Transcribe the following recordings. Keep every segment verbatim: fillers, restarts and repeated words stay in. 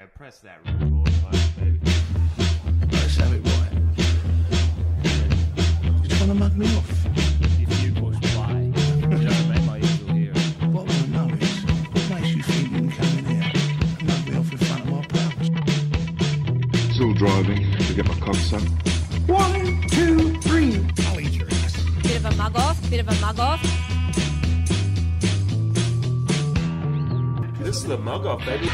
Press that record button, baby. Let's have it right. You're trying to mug me off. If you push play, you don't make my ears will hear it. What I want to know is, what makes you think you can come in here and mug me off in front of my pals? Still driving to get my cock sucked. One, two, three. I'll eat your ass. Bit of a mug off, bit of a mug off. This is the mug off, baby.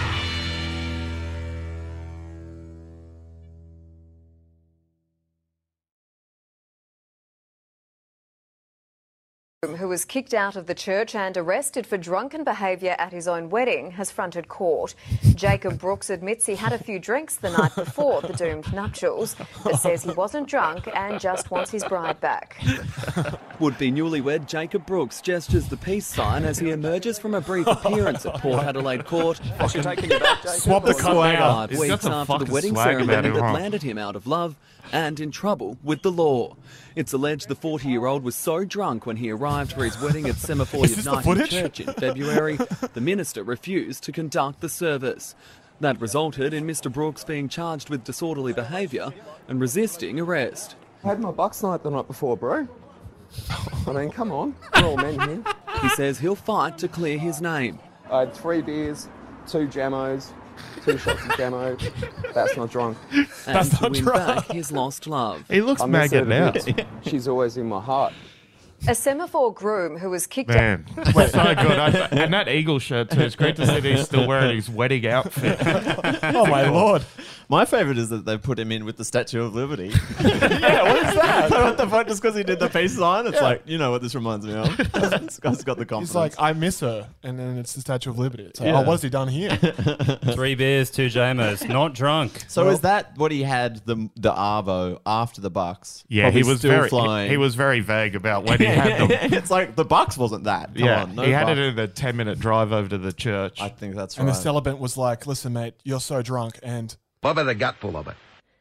Who was kicked out of the church and arrested for drunken behaviour at his own wedding, has fronted court. Jacob Brooks admits he had a few drinks the night before the doomed nuptials, but says he wasn't drunk and just wants his bride back. Would-be newlywed Jacob Brooks gestures the peace sign as he emerges from a brief appearance at Port Adelaide Court. Taking you back, Jacob. Swap the swagger. Five He's weeks after the wedding ceremony that landed him out of love and in trouble with the law. It's alleged the forty-year-old was so drunk when he arrived for his wedding at Semaphore United Church in February, the minister refused to conduct the service. That resulted in Mister Brooks being charged with disorderly behaviour and resisting arrest. I had my bucks night the night before, bro. I mean, come on. We're all men here. He says he'll fight to clear his name. I had three beers, two Jamos, two shots of Jamo. That's not drunk. And That's to not win drunk. back his lost love. He looks I miss her maggot a now. bit. She's always in my heart. A Semaphore groom who was kicked out... Man, so good. I, and that eagle shirt too. It's great to see that he's still wearing his wedding outfit. Oh my lord. My favourite is that they put him in with the Statue of Liberty. Yeah, what is that? What the fuck? Just because he did the peace sign? It's like, you know what this reminds me of. This guy's got the confidence. He's like, I miss her. And then it's the Statue of Liberty. It's like, Yeah. oh, what has he done here? Three beers, two Jamos, not drunk. so well- is that what he had, the the Arvo, after the Bucks? Yeah, Probably he was still very flying. he was very vague about when he had them. It's like the Bucks wasn't that. Come Yeah, on, no he had Bucks. it in the ten minute drive over to the church. I think that's And right. the celibate was like, listen, mate, you're so drunk. And What about the gutful of it?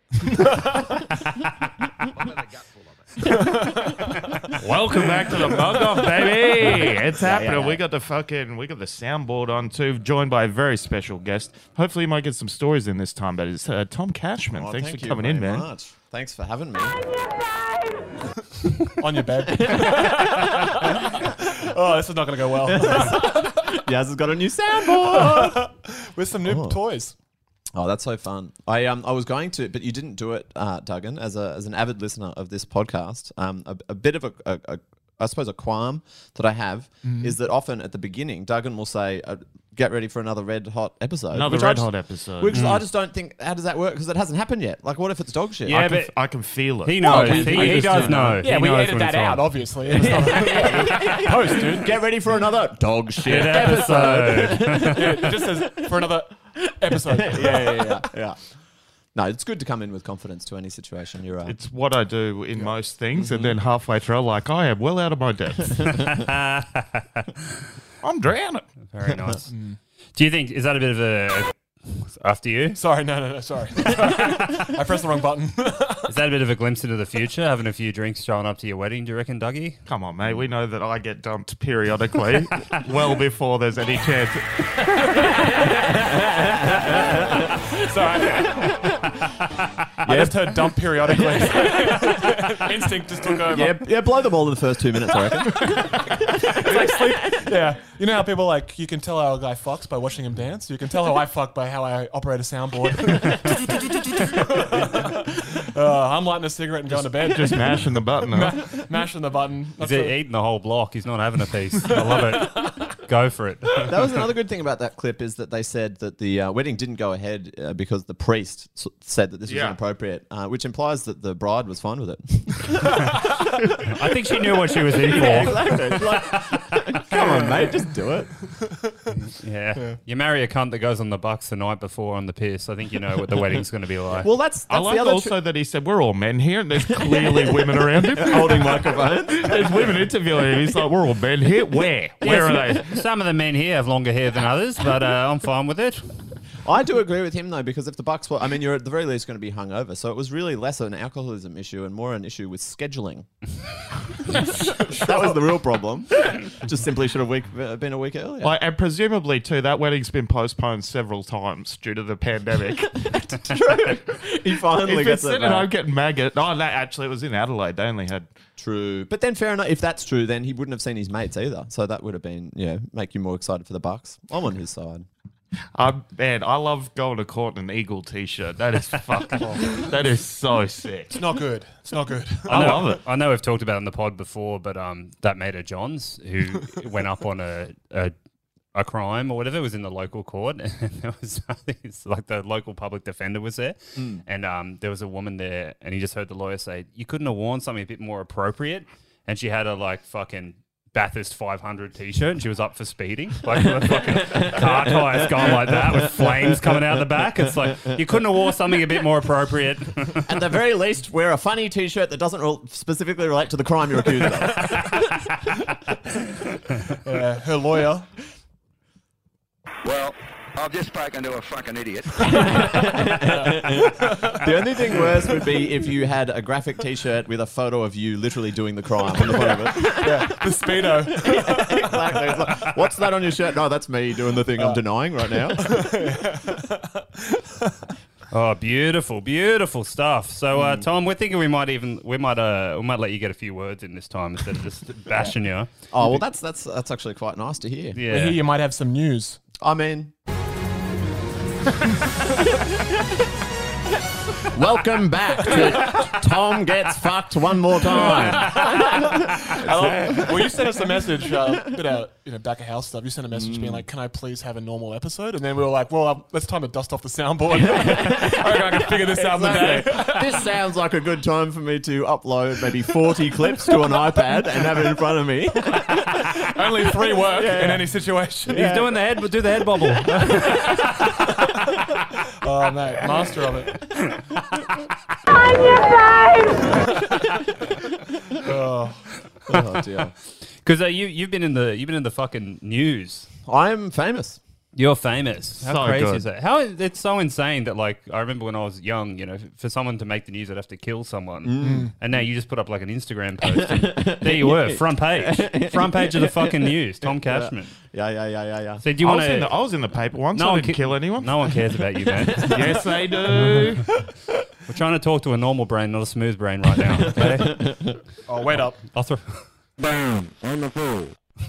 Welcome back to the mug off, baby. It's happening. We got the fucking we got the soundboard on too, joined by a very special guest. Hopefully, you might get some stories in this time. But it's uh, Tom Cashman. Oh, Thanks thank for you coming in, very man. much. Thanks for having me. on your bed. Oh, this is not going to go well. Yaz has got a new soundboard With some new Oh. toys. Oh, that's so fun. I um I was going to, but you didn't do it, uh, Duggan, as a as an avid listener of this podcast. Um, a, a bit of a, a, a I suppose a qualm that I have Mm-hmm. is that often at the beginning, Duggan will say, uh, "Get ready for another red hot episode." Another which I red just- hot episode. Which I just don't think. How does that work? Because it hasn't happened yet. Like, what if it's dog shit? Yeah, I can, but- f- I can feel it. He knows. Oh, he we- we he just does do know. know. Yeah, He we knows edit when that it's out, on. obviously. It's not- Post, dude. Get ready for another dog shit Good episode. episode. Yeah, it just says for another episode. yeah, yeah, yeah, yeah. No, it's good to come in with confidence to any situation. You're right. It's what I do in most things, and then halfway through, I'm like, I am well out of my depth. I'm drowning. Very nice. Do you think, is that a bit of a, after you? Sorry, no, no, no, sorry. I pressed the wrong button. Is that a bit of a glimpse into the future, having a few drinks showing up to your wedding, do you reckon, Dougie? Come on, mate. We know that I get dumped periodically, well before there's any chance. Sorry. I just heard dump periodically. Instinct just took over. yeah, yeah, blow them all in the first two minutes, I reckon. It's like sleep. Yeah. You know how people like, you can tell how a guy fucks by watching him dance? You can tell how I fuck by how I operate a soundboard. uh, I'm lighting a cigarette and going to bed. Just mashing the button. Huh? Mashing the button. He's That's a- eating the whole block. He's not having a piece. I love it. Go for it. That was another good thing about that clip is that they said that the uh, wedding didn't go ahead uh, because the priest s- said that this was Yeah. inappropriate, uh, which implies that the bride was fine with it. I think she knew what she was in for. Exactly. Like, come on, mate, just do it. Yeah. You marry a cunt that goes on the Bucks the night before on the piss. I think you know what the wedding's going to be like. Well, that's, I that's like the other also that he said, we're all men here, and there's clearly women around him. holding microphones. There's women interviewing him. He's like, we're all men here. Where? Where are they? Some of the men here have longer hair than others, but uh, I'm fine with it. I do agree with him though, because if the Bucks were, I mean, you're at the very least going to be hungover, so it was really less an alcoholism issue and more an issue with scheduling. That was the real problem. Just simply should have week, uh, been a week earlier. Like, and presumably too, that wedding's been postponed several times due to the pandemic. True. He finally if gets it's it sitting at home back. getting maggot. Oh, no, actually, it was in Adelaide. They only had. True. But then fair enough. If that's true, then he wouldn't have seen his mates either. So that would have been, you know, make you more excited for the Bucks. I'm on his side. Um, man, I love going to court in an Eagle t-shirt. That is fucking. That is so sick. It's not good. It's not good. I, I know, love it. I know we've talked about it on the pod before, but um, that mate of John's who went up on a, a a crime or whatever was in the local court, and there was I think it's like the local public defender was there, Mm. and um, there was a woman there, and he just heard the lawyer say, "You couldn't have worn something a bit more appropriate," and she had a like fucking Bathurst five hundred t-shirt, and she was up for speeding, like with a fucking car tires going like that with flames coming out the back. It's like you couldn't have wore something a bit more appropriate. At the very least, wear a funny t-shirt that doesn't re- specifically relate to the crime you're accused of. Yeah, her lawyer. Well, I've just spoken to a fucking idiot. The only thing worse would be if you had a graphic t-shirt with a photo of you literally doing the crime on the front of it. Yeah, the Speedo. Exactly. It's like, what's that on your shirt? No, that's me doing the thing I'm denying right now. Oh, beautiful, beautiful stuff. So, uh, Tom, we're thinking we might even we might uh we might let you get a few words in this time instead of just bashing you. Oh well, that's that's that's actually quite nice to hear. Yeah. I hear you might have some news. I mean, welcome back to Tom Gets Fucked One More Time. Well, you sent us a message, uh, bit of, you know, back of house stuff. You sent a message being like, "Can I please have a normal episode?" And then we were like, "Well, um, let's time to dust off the soundboard. I reckon I can figure this out in the day." This sounds like a good time for me to upload maybe forty clips to an iPad and have it in front of me. Only three work in any situation. He's doing the head, but do the head bobble. Oh, mate, master of it. On your Oh, Oh dear. Because uh, you you've been in the you've been in the fucking news. I'm famous. You're famous. How So crazy good. is that? How it's so insane that like I remember when I was young, you know, for someone to make the news, I'd have to kill someone, Mm. and now you just put up like an Instagram post. And there you were, front page, front page of the fucking news. Tom Cashman. Yeah, yeah, yeah, yeah, yeah. So do you I, want was in the, to? I was in the paper once. No I one didn't ca- kill anyone. No one cares about you, man. Yes, they do. We're trying to talk to a normal brain, not a smooth brain, right now. Okay? oh, wait up. I'll throw. Boom on the fool.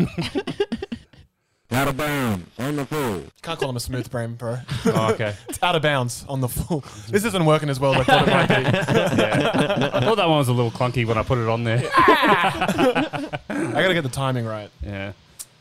Out of bounds on the fool. Can't call him a smooth brain, bro. Oh, okay. It's out of bounds on the full. This isn't working as well as I thought it might be. Yeah. I thought that one was a little clunky when I put it on there. I gotta get the timing right. Yeah.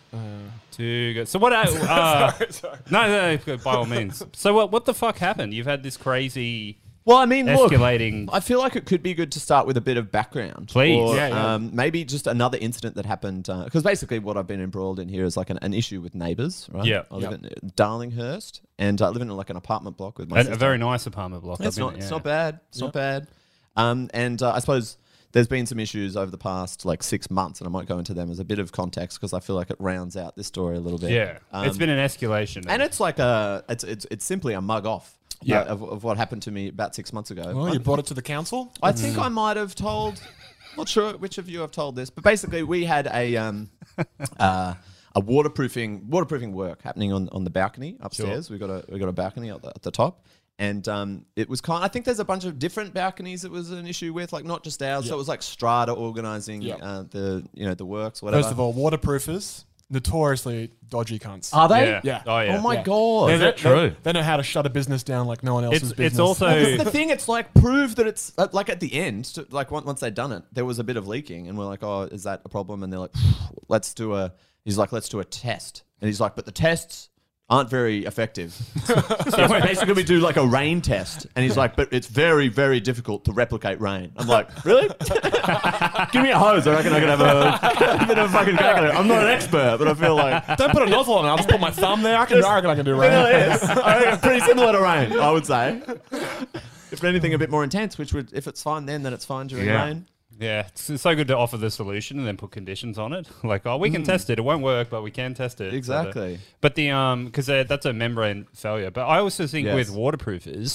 Too good. So what? Uh, uh, sorry, sorry. No, no, no, by all means. So what? What the fuck happened? You've had this crazy. Well, I mean, look, escalating. I feel like it could be good to start with a bit of background. Please. Or, Yeah, yeah. Um, maybe just another incident that happened. Because basically what I've been embroiled in here is like an, an issue with neighbours, right? Yeah. I live Yep. in uh, Darlinghurst, and I live in like an apartment block with my A, sister. a very nice apartment block. It's I've been- not, it's yeah. not bad. It's Yep. not bad. Um, and uh, I suppose there's been some issues over the past like six months, and I might go into them as a bit of context because I feel like it rounds out this story a little bit. Yeah. Um, It's been an escalation. and it's like a, it's it's it's simply a mug off. Yeah. uh, of, of what happened to me about six months ago. Well, I- you brought it to the council? I think I might have told. Not sure which of you have told this, but basically we had a um, uh, a waterproofing waterproofing work happening on, on the balcony upstairs. We got a we got a balcony at the, at the top, and um, it was kind. I think there's a bunch of different balconies. It was an issue with, like not just ours. So Yep. it was like Strata organising Yep. uh, the you know the works. Whatever. First of all, waterproofers, notoriously dodgy cunts. Are they? Yeah. Yeah. Oh, yeah. Oh my Yeah. god! They- Is that they- true? They know how to shut a business down like no one else's It's, business. it's also. That's the thing. It's like prove that it's uh, like at the end, to, like once once they'd done it, there was a bit of leaking, and we're like, "Oh, is that a problem?" And they're like, "Let's do a." He's like, "Let's do a test," and he's like, "But the tests aren't very effective." So basically, we do like a rain test, and he's like, "But it's very, very difficult to replicate rain." I'm like, "Really? Give me a hose. I reckon I can have a, a bit of a fucking crack at it. I'm not an expert, but I feel like." Don't put a nozzle on it. I'll just put my thumb there. I can. I reckon I can do rain. It is. I reckon it's pretty similar to rain, I would say. If anything, a bit more intense, which would, if it's fine then, then it's fine during Yeah. rain. Yeah, it's, it's so good to offer the solution and then put conditions on it. Like, oh, we can Mm. test it. It won't work, but we can test it. Exactly. So the- but the um, because uh, that's a membrane failure. But I also think Yes. with waterproofers,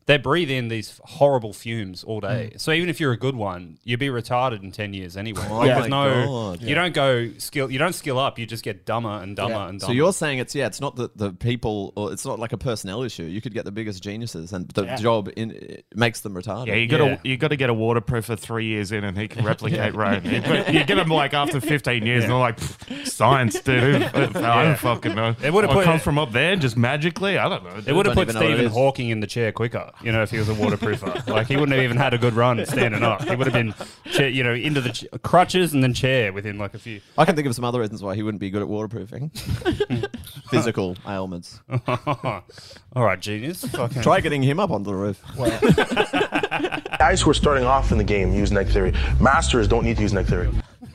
they breathe in these horrible fumes all day. Mm. So even if you're a good one, you'd be retarded in ten years anyway. Oh Like, my there's no, God. you Yeah. don't go skill. You don't skill up. You just get dumber and dumber Yeah. and dumber. So you're saying it's yeah, it's not the, the people, or it's not like a personnel issue. You could get the biggest geniuses, and the Yeah. job in it makes them retarded. Yeah, you got to you got to get a waterproofer three years in, and he can replicate Rome. You, but you get him like after fifteen years, and they're like, science, dude. I don't fucking know. It would've I put- come from up there just magically. I don't know. It would have Don't put even know what it Stephen is. Hawking in the chair quicker, you know, if he was a waterproofer. Like, he wouldn't have even had a good run standing up. He would have been, chair, you know, into the ch- crutches and then chair within like a few. I can think of some other reasons why he wouldn't be good at waterproofing. Physical ailments. All right, genius. Fucking- Try getting him up onto the roof. Guys who are starting off in the game use neg theory. Masters don't need to use neg theory.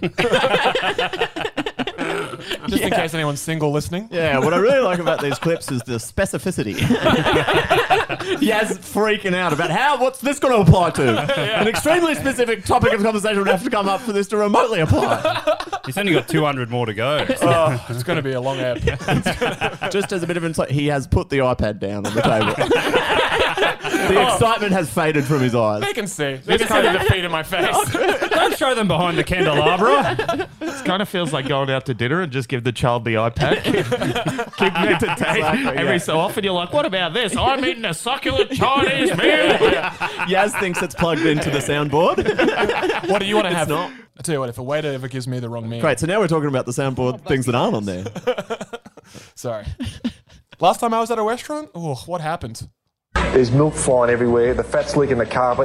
Just in case anyone's single listening. Yeah, what I really like about these clips is the specificity. Yaz freaking out about how, what's this going to apply to? An extremely specific topic of conversation would have to come up for this to remotely apply. He's only got two hundred more to go. Oh, it's going to be a long app. Just as a bit of insight, he has put the iPad down on the table. The excitement has faded from his eyes. They can see. They can see the defeat in my face. Don't show them behind the candelabra. It kind of feels like going out to dinner and just give the child the iPad. Keep them entertained. Exactly, Every yeah. so often you're like, what about this? I'm eating a succulent Chinese meal. Yaz thinks it's plugged into the soundboard. What do you want to It's have? not. I tell you what, if a waiter ever gives me the wrong meal. Great, so now we're talking about the soundboard things that aren't on there. Sorry. Last time I was at a restaurant, oh, what happened? There's milk flying everywhere. The fat's leaking the carpet.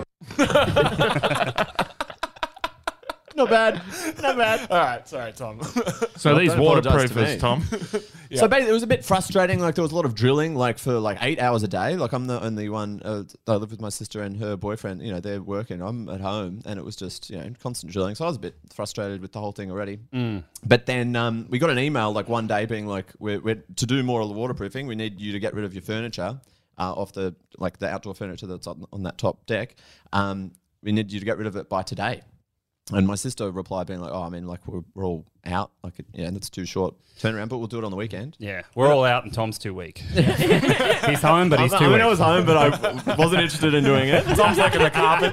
Not bad. Not bad. All right, sorry, Tom. So Well, these don't apologise to waterproofers, me. Tom. Yeah. So basically, it was a bit frustrating. Like there was a lot of drilling, like for like eight hours a day. Like I'm the only one. Uh, I live with my sister and her boyfriend. You know, they're working. I'm at home, and it was just you know constant drilling. So I was a bit frustrated with the whole thing already. Mm. But then um, we got an email like one day being like, we're, we're to do more of the waterproofing. We need you to get rid of your furniture uh, off the like the outdoor furniture that's on, on that top deck. Um, we need you to get rid of it by today. And my sister replied being like, oh, I mean, like, we're, we're all out. Like, it, yeah, that's too short turnaround, but we'll do it on the weekend. Yeah, we're all out and Tom's too weak. He's home, but he's I too mean, weak. I was home, but I wasn't interested in doing it. Tom's like in the carpet.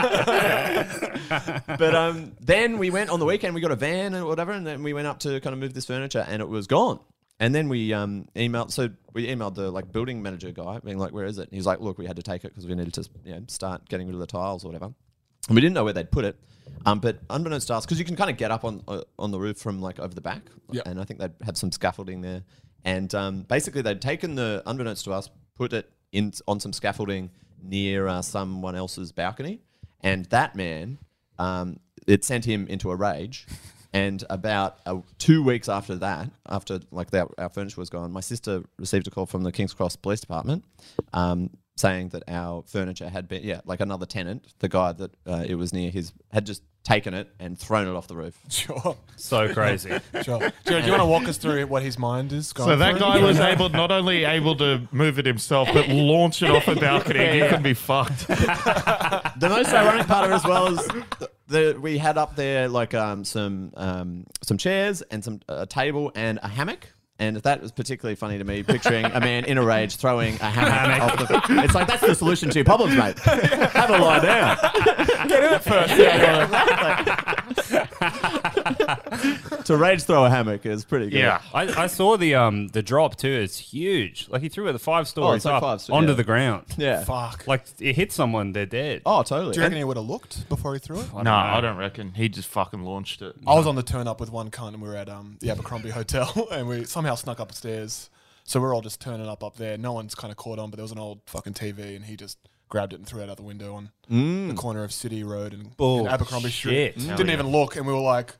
But um, then we went on the weekend, we got a van or whatever, and then we went up to kind of move this furniture, and it was gone. And then we um, emailed, so we emailed the like building manager guy, being like, where is it? And he's like, look, we had to take it because we needed to you know, start getting rid of the tiles or whatever. And we didn't know where they'd put it. Um, but unbeknownst to us, because you can kind of get up on uh, on the roof from like over the back, Yep. and I think they'd had some scaffolding there. And um, basically, they'd taken the, unbeknownst to us, put it in on some scaffolding near uh, someone else's balcony. And that man, um, it sent him into a rage. And about uh, two weeks after that, after like the, our furniture was gone, my sister received a call from the King's Cross Police Department um, saying that our furniture had been, yeah, like another tenant, the guy that uh, it was near his, had just taken it and thrown it off the roof. Sure. So crazy. Sure. Jared, do you want to walk us through what his mind is going So that through? guy was able, not only able to move it himself, but launch it off a balcony. Yeah, You yeah. can be fucked. The most ironic part of it as well is the, the, we had up there like um, some um, some chairs and some a table and a hammock. And that was particularly funny to me, picturing a man in a rage throwing a hammock off the... It's like, that's the solution to your problems, mate. Have a lie down. Get in it first. Yeah, yeah. To rage throw a hammock is pretty good. Yeah, I, I saw the um the drop too. It's huge. Like he threw it the five stories it's like up five sto- onto yeah. the ground. Yeah. Fuck. Like it hit someone, they're dead. Oh, totally. Do you reckon he would have looked before he threw it? No, I don't reckon. He just fucking launched it. I was on the turn up with one cunt and we were at um, the Abercrombie Hotel and we somehow snuck upstairs. So we're all just turning up up there. No one's kind of caught on, but there was an old fucking T V and he just grabbed it and threw it out the window on Mm. the corner of City Road and, Oh, and Abercrombie Street. shit. Didn't Hell even yeah. look and we were like...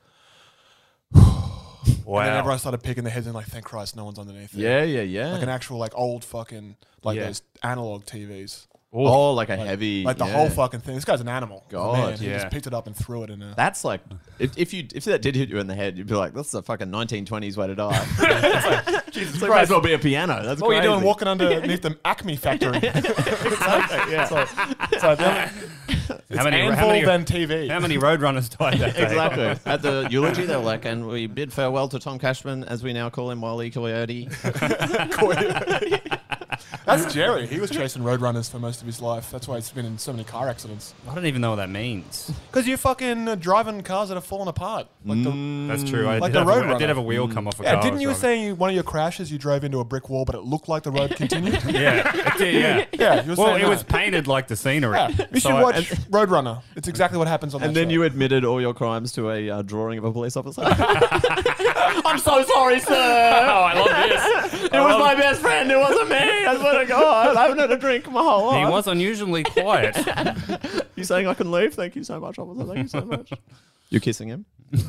Wow. And then everyone started picking their heads and like, thank Christ no one's underneath it. Yeah, yeah, yeah. Like an actual like old fucking, like Yeah. those analog T Vs. Oh, like a Like- heavy... Like the yeah. whole fucking thing. This guy's an animal. God, Man, he yeah. just picked it up and threw it in a... That's like... If, if you if that did hit you in the head, you'd be like, that's a fucking nineteen twenties way to die. Jesus It's like, might as well be a piano. That's What were you crazy. doing walking underneath the Acme factory? Exactly, yeah. So, so then, it's How many- how Anvil many- then T V. How many Roadrunners died that day? Exactly. At the eulogy, they were like, and we bid farewell to Tom Cashman, as we now call him, Wile E. Coyote. That's Jerry. He was chasing roadrunners for most of his life. That's why he's been in so many car accidents. I don't even know what that means. Because you're fucking uh, driving cars that are falling apart. Like the, That's true. I, like did the have, a- roadrunner. I did have a wheel come off a Yeah, car. didn't I you was were saying you, one of your crashes you drove into a brick wall, but it looked like the road continued? Yeah, it did, yeah. yeah. You were Well, saying it that. was painted like the scenery. Yeah. You So should I- watch Roadrunner. It's exactly what happens on that And then show. you admitted all your crimes to a uh, drawing of a police officer. I'm so sorry, sir. Oh, I love this. It was my best friend. It wasn't me. I swear to God. I haven't had a drink my whole life. He was unusually quiet. You saying I can leave? Thank you so much, officer. Thank you so much. You're kissing him?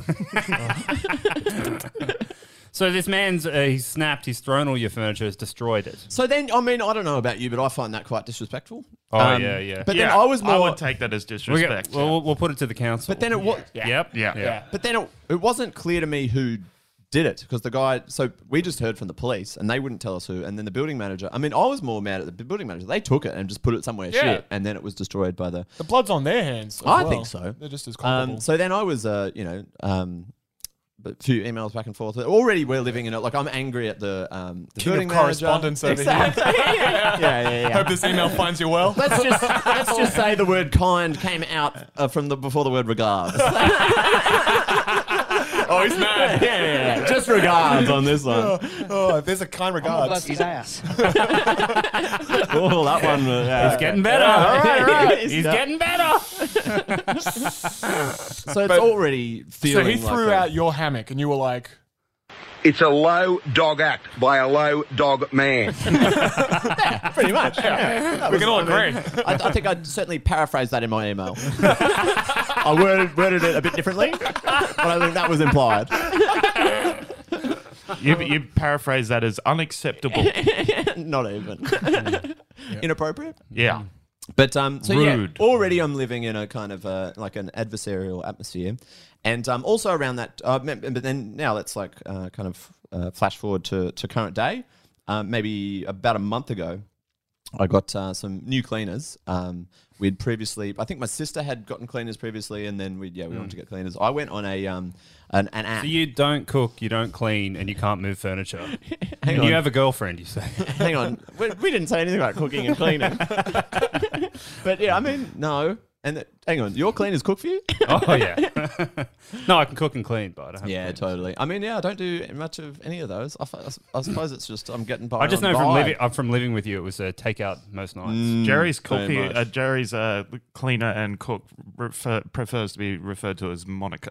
So this man's, uh, he's snapped, he's thrown all your furniture, has destroyed it. So then, I mean, I don't know about you, but I find that quite disrespectful. Oh, Um, yeah, yeah. But Yeah, then I was more. I would take that as We disrespect. get, well, we'll, we'll put it to the council. But then it was. Yep. Yeah. Yeah. But then it, it wasn't clear to me who did it because the guy. So we just heard from the police and they wouldn't tell us who. And then the building manager. I mean, I was more mad at the building manager. They took it and just put it somewhere Yeah. shit, and then it was destroyed by the. The blood's on their hands. as I well. think so. They're just as culpable. Um, so then I was, uh, you know, um, a few emails back and forth. Already we're living in it. Like I'm angry at the, um, the King building of manager. correspondence over Exactly. here. yeah, yeah, yeah. Hope this email finds you well. Let's just let's just say the word kind came out uh, from the before the word regards. Oh, he's mad. yeah, yeah, yeah. Just regards on this one. Oh, oh, if there's a kind regards. his ass. Oh, that one. Uh, yeah. He's getting better. All right, all right. He's getting better. So it's But- already So feeling. he threw like a- out your hammock and you were like, It's a low dog act by a low dog man. pretty much. Yeah. That we was- can all I agree. mean, I, I think I'd certainly paraphrase that in my email. I worded, worded it a bit differently, but I think that was implied. You, you paraphrase that as unacceptable. Not even. Inappropriate? Yeah. But um, so Rude. yeah, already I'm living in a kind of uh, like an adversarial atmosphere, and um, also around that. Uh, but then now let's like uh, kind of uh, flash forward to to current day. Um, maybe about a month ago, I got uh, some new cleaners. Um, we'd previously, I think my sister had gotten cleaners previously, and then we yeah we wanted to get cleaners. I went on a um an, an app. So you don't cook, you don't clean, and you can't move furniture. Hang and on. you have a girlfriend, you say. Hang on, we, we didn't say anything about cooking and cleaning. But yeah, I mean no. And th- hang on, your cleaners cook for you? Oh, yeah. No, I can cook and clean, but I don't have Yeah, cleaners. totally. I mean, yeah, I don't do much of any of those. I, f- I suppose it's just I'm getting by. I just on know from vibe. living, uh, from living with you, it was a takeout most nights. Mm, Jerry's very cookie, much. uh, Jerry's uh, cleaner and cook refer, prefers to be referred to as Monica.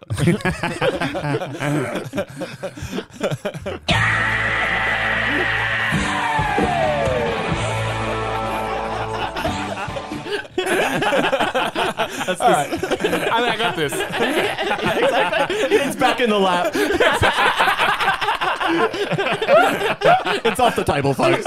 That's all right. I think I got this. Exactly. It's back in the lap. It's off the table, folks.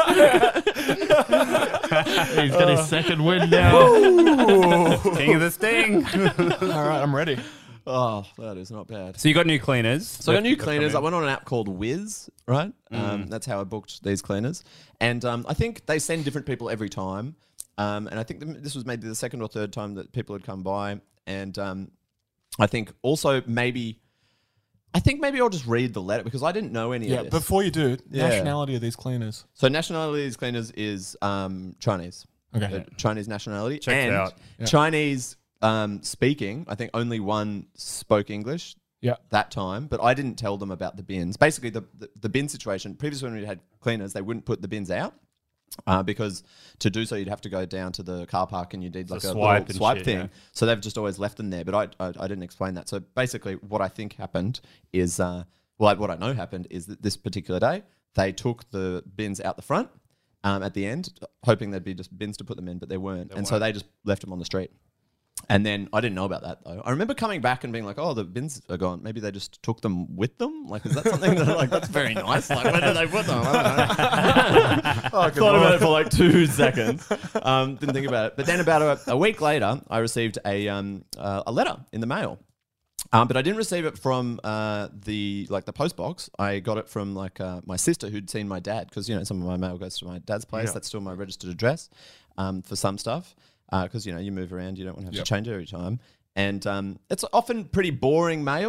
He's got his second win now. King of the sting. All right, I'm ready. Oh, that is not bad. So you got new cleaners. So I got new They've come cleaners. I in. went on an app called Wiz, right? Um, that's how I booked these cleaners. And um, I think they send different people every time. Um, and I think th- this was maybe the second or third time that people had come by. And um, I think also maybe, I think maybe I'll just read the letter because I didn't know any Yeah, of this. before you do, Yeah. nationality of these cleaners. So nationality of these cleaners is um, Chinese. Okay. Uh, Chinese nationality. Checks and out. Yeah. Chinese um, speaking. I think only one spoke English. Yeah. That time, but I didn't tell them about the bins. Basically, the, the, the bin situation, previously when we had cleaners, they wouldn't put the bins out uh, because to do so, you'd have to go down to the car park and you did like So a swipe little and swipe shit, thing. yeah. So they've just always left them there, but I, I, I didn't explain that. So basically, what I think happened is, uh, well, what I know happened is that this particular day, they took the bins out the front um, at the end, hoping there'd be just bins to put them in, but there weren't. and so they just left them on the street. And then I didn't know about that though. I remember coming back and being like, "Oh, the bins are gone. Maybe they just took them with them. Like, is that something that like that's very nice? Like, where did they put them? I don't know." Oh, I thought about it for like two seconds. Um, didn't think about it. But then about a, a week later, I received a um, uh, a letter in the mail. Um, but I didn't receive it from uh, the like the post box. I got it from like uh, my sister who'd seen my dad because you know some of my mail goes to my dad's place. Yeah. That's still my registered address um, for some stuff because uh, you know you move around, you don't want to have Yep. to change it every time. And um, it's often pretty boring mail.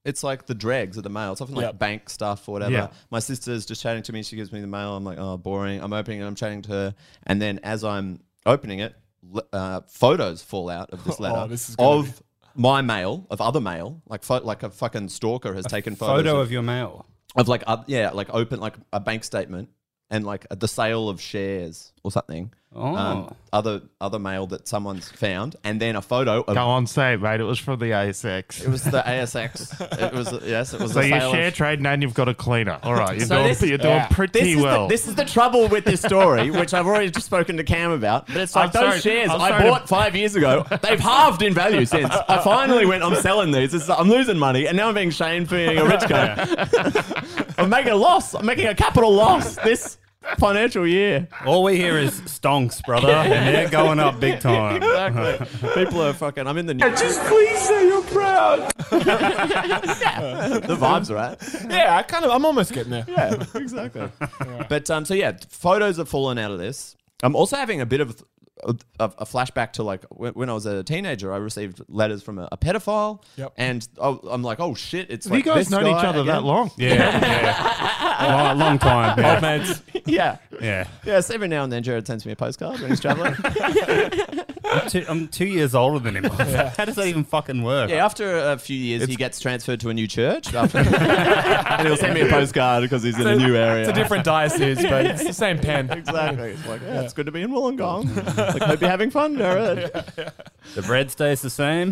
It's like the dregs of the mail. It's often like Yep. bank stuff or whatever. Yeah. My sister's just chatting to me. She gives me the mail. I'm like, oh, boring. I'm opening it. I'm chatting to her. And then as I'm opening it, le- uh, photos fall out of this letter Oh, this is gonna of my mail, of other mail. Like pho- like a fucking stalker has taken photos Photo of your mail. of like uh, yeah, like open like a bank statement and like the sale of shares or something. Oh. Um, other other mail that someone's found, and then a photo of. Go on, say it, mate. It was from the A S X. It was the A S X. It was yes. It was. So the you're sale share of, trading and you've got a cleaner. All right, you're So doing this- you're doing yeah. pretty this is well. The, this is the trouble with this story, which I've already just spoken to Cam about. But it's like I'm those sorry- shares I'm I sorry to- bought five years ago, they've halved in value since. I finally went, I'm selling these. It's, I'm losing money, and now I'm being shamed for being a rich guy. I'm making a loss. I'm making a capital loss this financial year. All we hear is stonks, brother, and they're going up big time. Exactly. People are fucking. I'm in the. Just please say you're proud. The vibes, right? Yeah, I kind of. I'm almost getting there. Yeah, exactly. But um, so yeah, photos have fallen out of this. I'm also having a bit of a, a, a flashback to like when, when I was a teenager. I received letters from a, a pedophile, Yep. and I, I'm like, oh shit, it's Have like you guys this known guy each other again. that long? Yeah, yeah. long, long time. Yeah. Old mates. Yeah, Yeah. yes. Every now and then, Jared sends me a postcard when he's traveling. I'm, two, I'm two years older than him. How does that even fucking work? Yeah, after a few years, he gets transferred to a new church, after, and he'll send me a postcard because he's in a new area. It's a different diocese, but it's the same pen. Exactly. It's like, yeah, it's good to be in Wollongong. Like, hope you're having fun, Jared. The bread stays the same.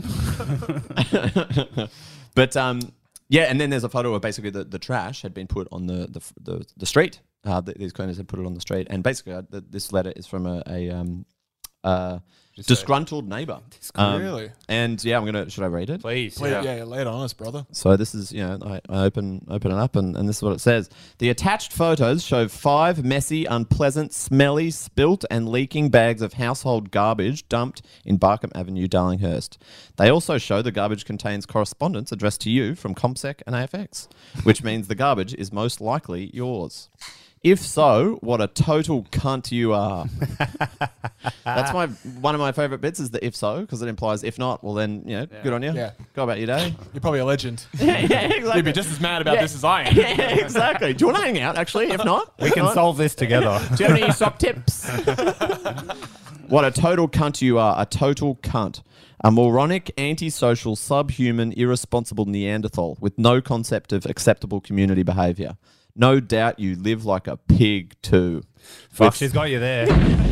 But um, yeah, and then there's a photo of basically the, the trash had been put on the the the, the street. Uh, the, these cleaners had put it on the street, and basically uh, the, this letter is from a, a um, uh, disgruntled neighbour. Um, Really? And yeah, I'm gonna. Should I read it? Please. Please, yeah. yeah, lay it on us, brother. So this is, you know, I, I open open it up, and, and this is what it says. The attached photos show five messy, unpleasant, smelly, spilt and leaking bags of household garbage dumped in Barkham Avenue, Darlinghurst. They also show the garbage contains correspondence addressed to you from ComSec and A F X, which means the garbage is most likely yours. If so, what a total cunt you are. That's my one of my favourite bits is the if so, because it implies if not, well then, you know, Yeah. good on you. Yeah. Go about your day. You're probably a legend. Yeah, yeah, exactly. You'd be just as mad about Yeah. this as I am. Yeah, exactly. Do you want to hang out, actually? If not, We if can not- solve this together. Do you have any sock tips? What a total cunt you are. A total cunt. A moronic, antisocial, subhuman, irresponsible Neanderthal with no concept of acceptable community behaviour. No doubt you live like a pig too. Fuck, With- she's got you there.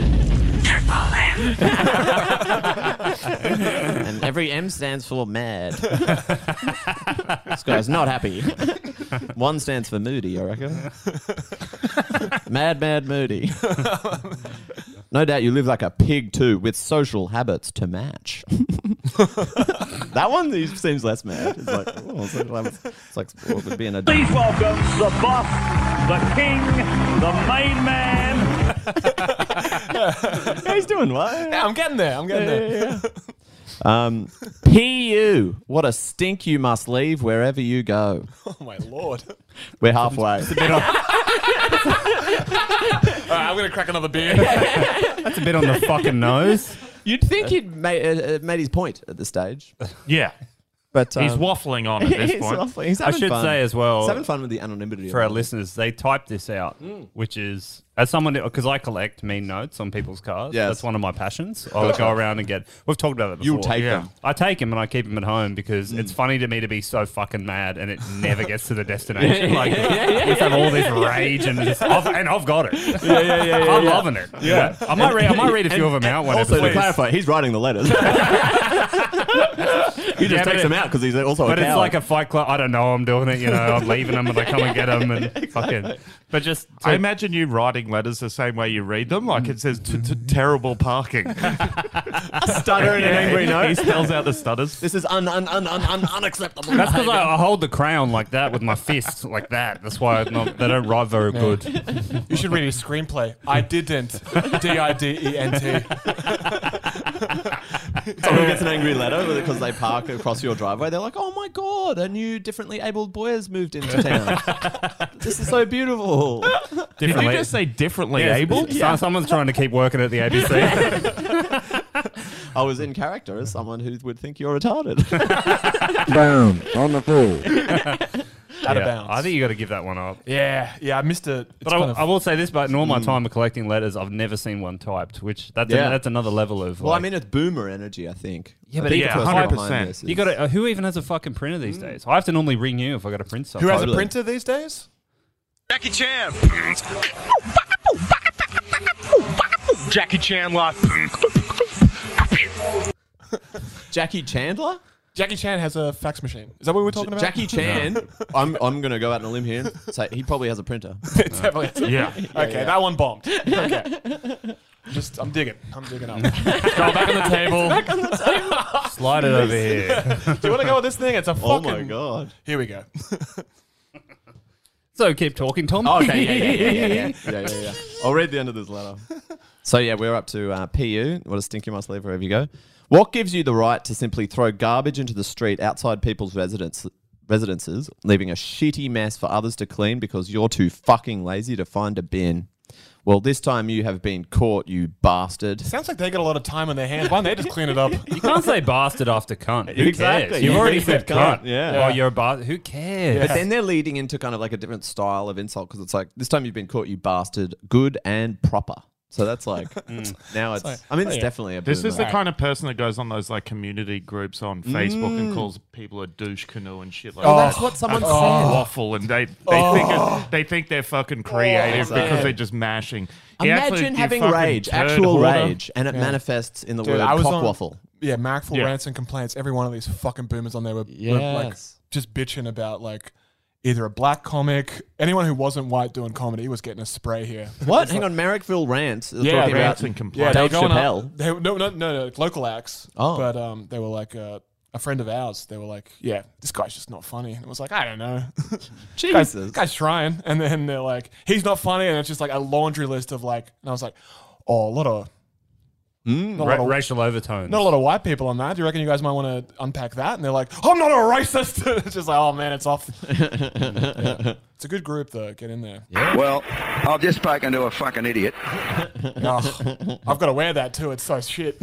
And every M stands for mad. This guy's not happy. One stands for moody, I reckon. Mad, mad, moody. No doubt you live like a pig too, with social habits to match. That one he seems less mad. It's like, oh, social habits. It's like what would be in a. Please welcome the boss, the king, the main man. Yeah, he's doing what? Yeah, I'm getting there. I'm getting Yeah, there. yeah, yeah. Um, P U, what a stink you must leave wherever you go. Oh my lord. We're halfway. All right, I'm gonna crack another beer. That's a bit on the fucking nose. You'd think he'd made, uh, made his point at this stage. Yeah. But He's um, waffling on at this he's point. waffling. He's I having should fun. say as well, He's having fun with the anonymity for of our it. listeners, they typed this out, Mm. which is, as someone, because I collect mean notes on people's cars. Yes. That's one of my passions. I'll Gotcha. go around and get, we've talked about it before. You'll take Yeah. them. I take them and I keep them at home because Mm. it's funny to me to be so fucking mad and it never gets to the destination. Yeah, Like, yeah, yeah, yeah, just have all yeah. this rage and just, I've, and I've got it. Yeah, yeah, yeah, yeah, I'm yeah. loving it. Yeah. I might read, I might read a few of them out. Also, whenever, to clarify, he's writing the letters. He just Yeah, but takes it- them out because he's also But a it's coward. like a fight club. I don't know. I'm doing it. You know, I'm leaving them and I come and get them and fucking. But just. To, I imagine you writing letters the same way you read them, like it says t- t- terrible parking. stutter and an angry note. He spells out the stutters. This is un, un, un, un, un, unacceptable. That's because behaviour. I, I hold the crown like that with my fist, like that. That's why I'm not, they don't write very good. You should read his screenplay. I didn't. D I D E N T. Someone gets an angry letter because they park across your driveway. They're like, "Oh my god, a new differently abled boy has moved into town. This is so beautiful." Did you just say differently Yes, able? so- Someone's trying to keep working at the A B C. I was in character as someone who would think you're retarded. Boom on the pool. Out Yeah, of bounds. I think you got to give that one up. Yeah, yeah, I missed it. It's But I, kind of- I will say this: but in all my Mm. time of collecting letters, I've never seen one typed. Which that's Yeah. a, that's another level of. Well, like, I mean, it's boomer energy, I think. yeah, I but think yeah, the person one hundred behind percent. this You is- got uh, who even has a fucking printer these days? I have to normally ring you if I got to print something. Who has a Totally. printer these days? Jackie Chan. Jackie Chan life. Jackie Chandler? Jackie Chan has a fax machine. Is that what we were talking about? Jackie Chan. I'm I'm gonna go out on a limb here and say he probably has a printer. It's definitely- Yeah. Okay, yeah. that one bombed. Okay. Just, I'm digging. I'm digging up. Go back on the table. Back on the table. Slide it over here. Do you want to go with this thing? It's a fucking. Oh my god. Here we go. So keep talking, Tom. Oh, okay, yeah, yeah, yeah, yeah, yeah, yeah, yeah, yeah. I'll read the end of this letter. So yeah, we're up to uh, P U. What a stink you must leave wherever you go. What gives you the right to simply throw garbage into the street outside people's residence, residences, leaving a shitty mess for others to clean because you're too fucking lazy to find a bin? Well, this time you have been caught, you bastard. Sounds like they got a lot of time on their hands. Why don't they just clean it up? You can't say bastard after cunt. Who Exactly. cares? You've You already said said cunt. cunt, yeah. Oh, you're a bastard. Who cares? But then they're leading into kind of like a different style of insult because it's like, this time you've been caught, you bastard, good and proper. So that's like, now it's, like, I mean, oh, it's yeah. definitely a This boomer. is the kind of person that goes on those like community groups on Facebook Mm. and calls people a douche canoe and shit like Well, that. that's what someone And said. Waffle, and they they Oh. think it, they think they're fucking creative Oh, because man. they're just mashing. He actually- Imagine you having fucking rage, turd actual hoarder. rage, and it Yeah. manifests in the Dude, word I was cock on- waffle. Yeah, Markful Yeah. rants and complaints. Every one of these fucking boomers on there were, were like Yes. just bitching about like either a black comic, anyone who wasn't white doing comedy was getting a spray here. What? It's Hang like- on, Marrickville rants. They're Yeah, talking rants about and Yeah, complaints. they were Dave going Chappelle. up. They, no, no, no, no, local acts. Oh. But um, they were like uh, a friend of ours. They were like, "Yeah, this guy's just not funny." And it was like, I don't know. Jesus. guy's, guy's trying. And then they're like, "He's not funny," and it's just like a laundry list of like. And I was like, "Oh, a lot of Mm. not a Ra- lot of, racial overtones. not a lot of white people on that. Do you reckon you guys might want to unpack that?" And they're like, "I'm not a racist." It's just like, oh man, it's off. Yeah. It's a good group though. Get in there. Well, I've just spoken to a fucking idiot. Oh, I've got to wear that too. It's so shit.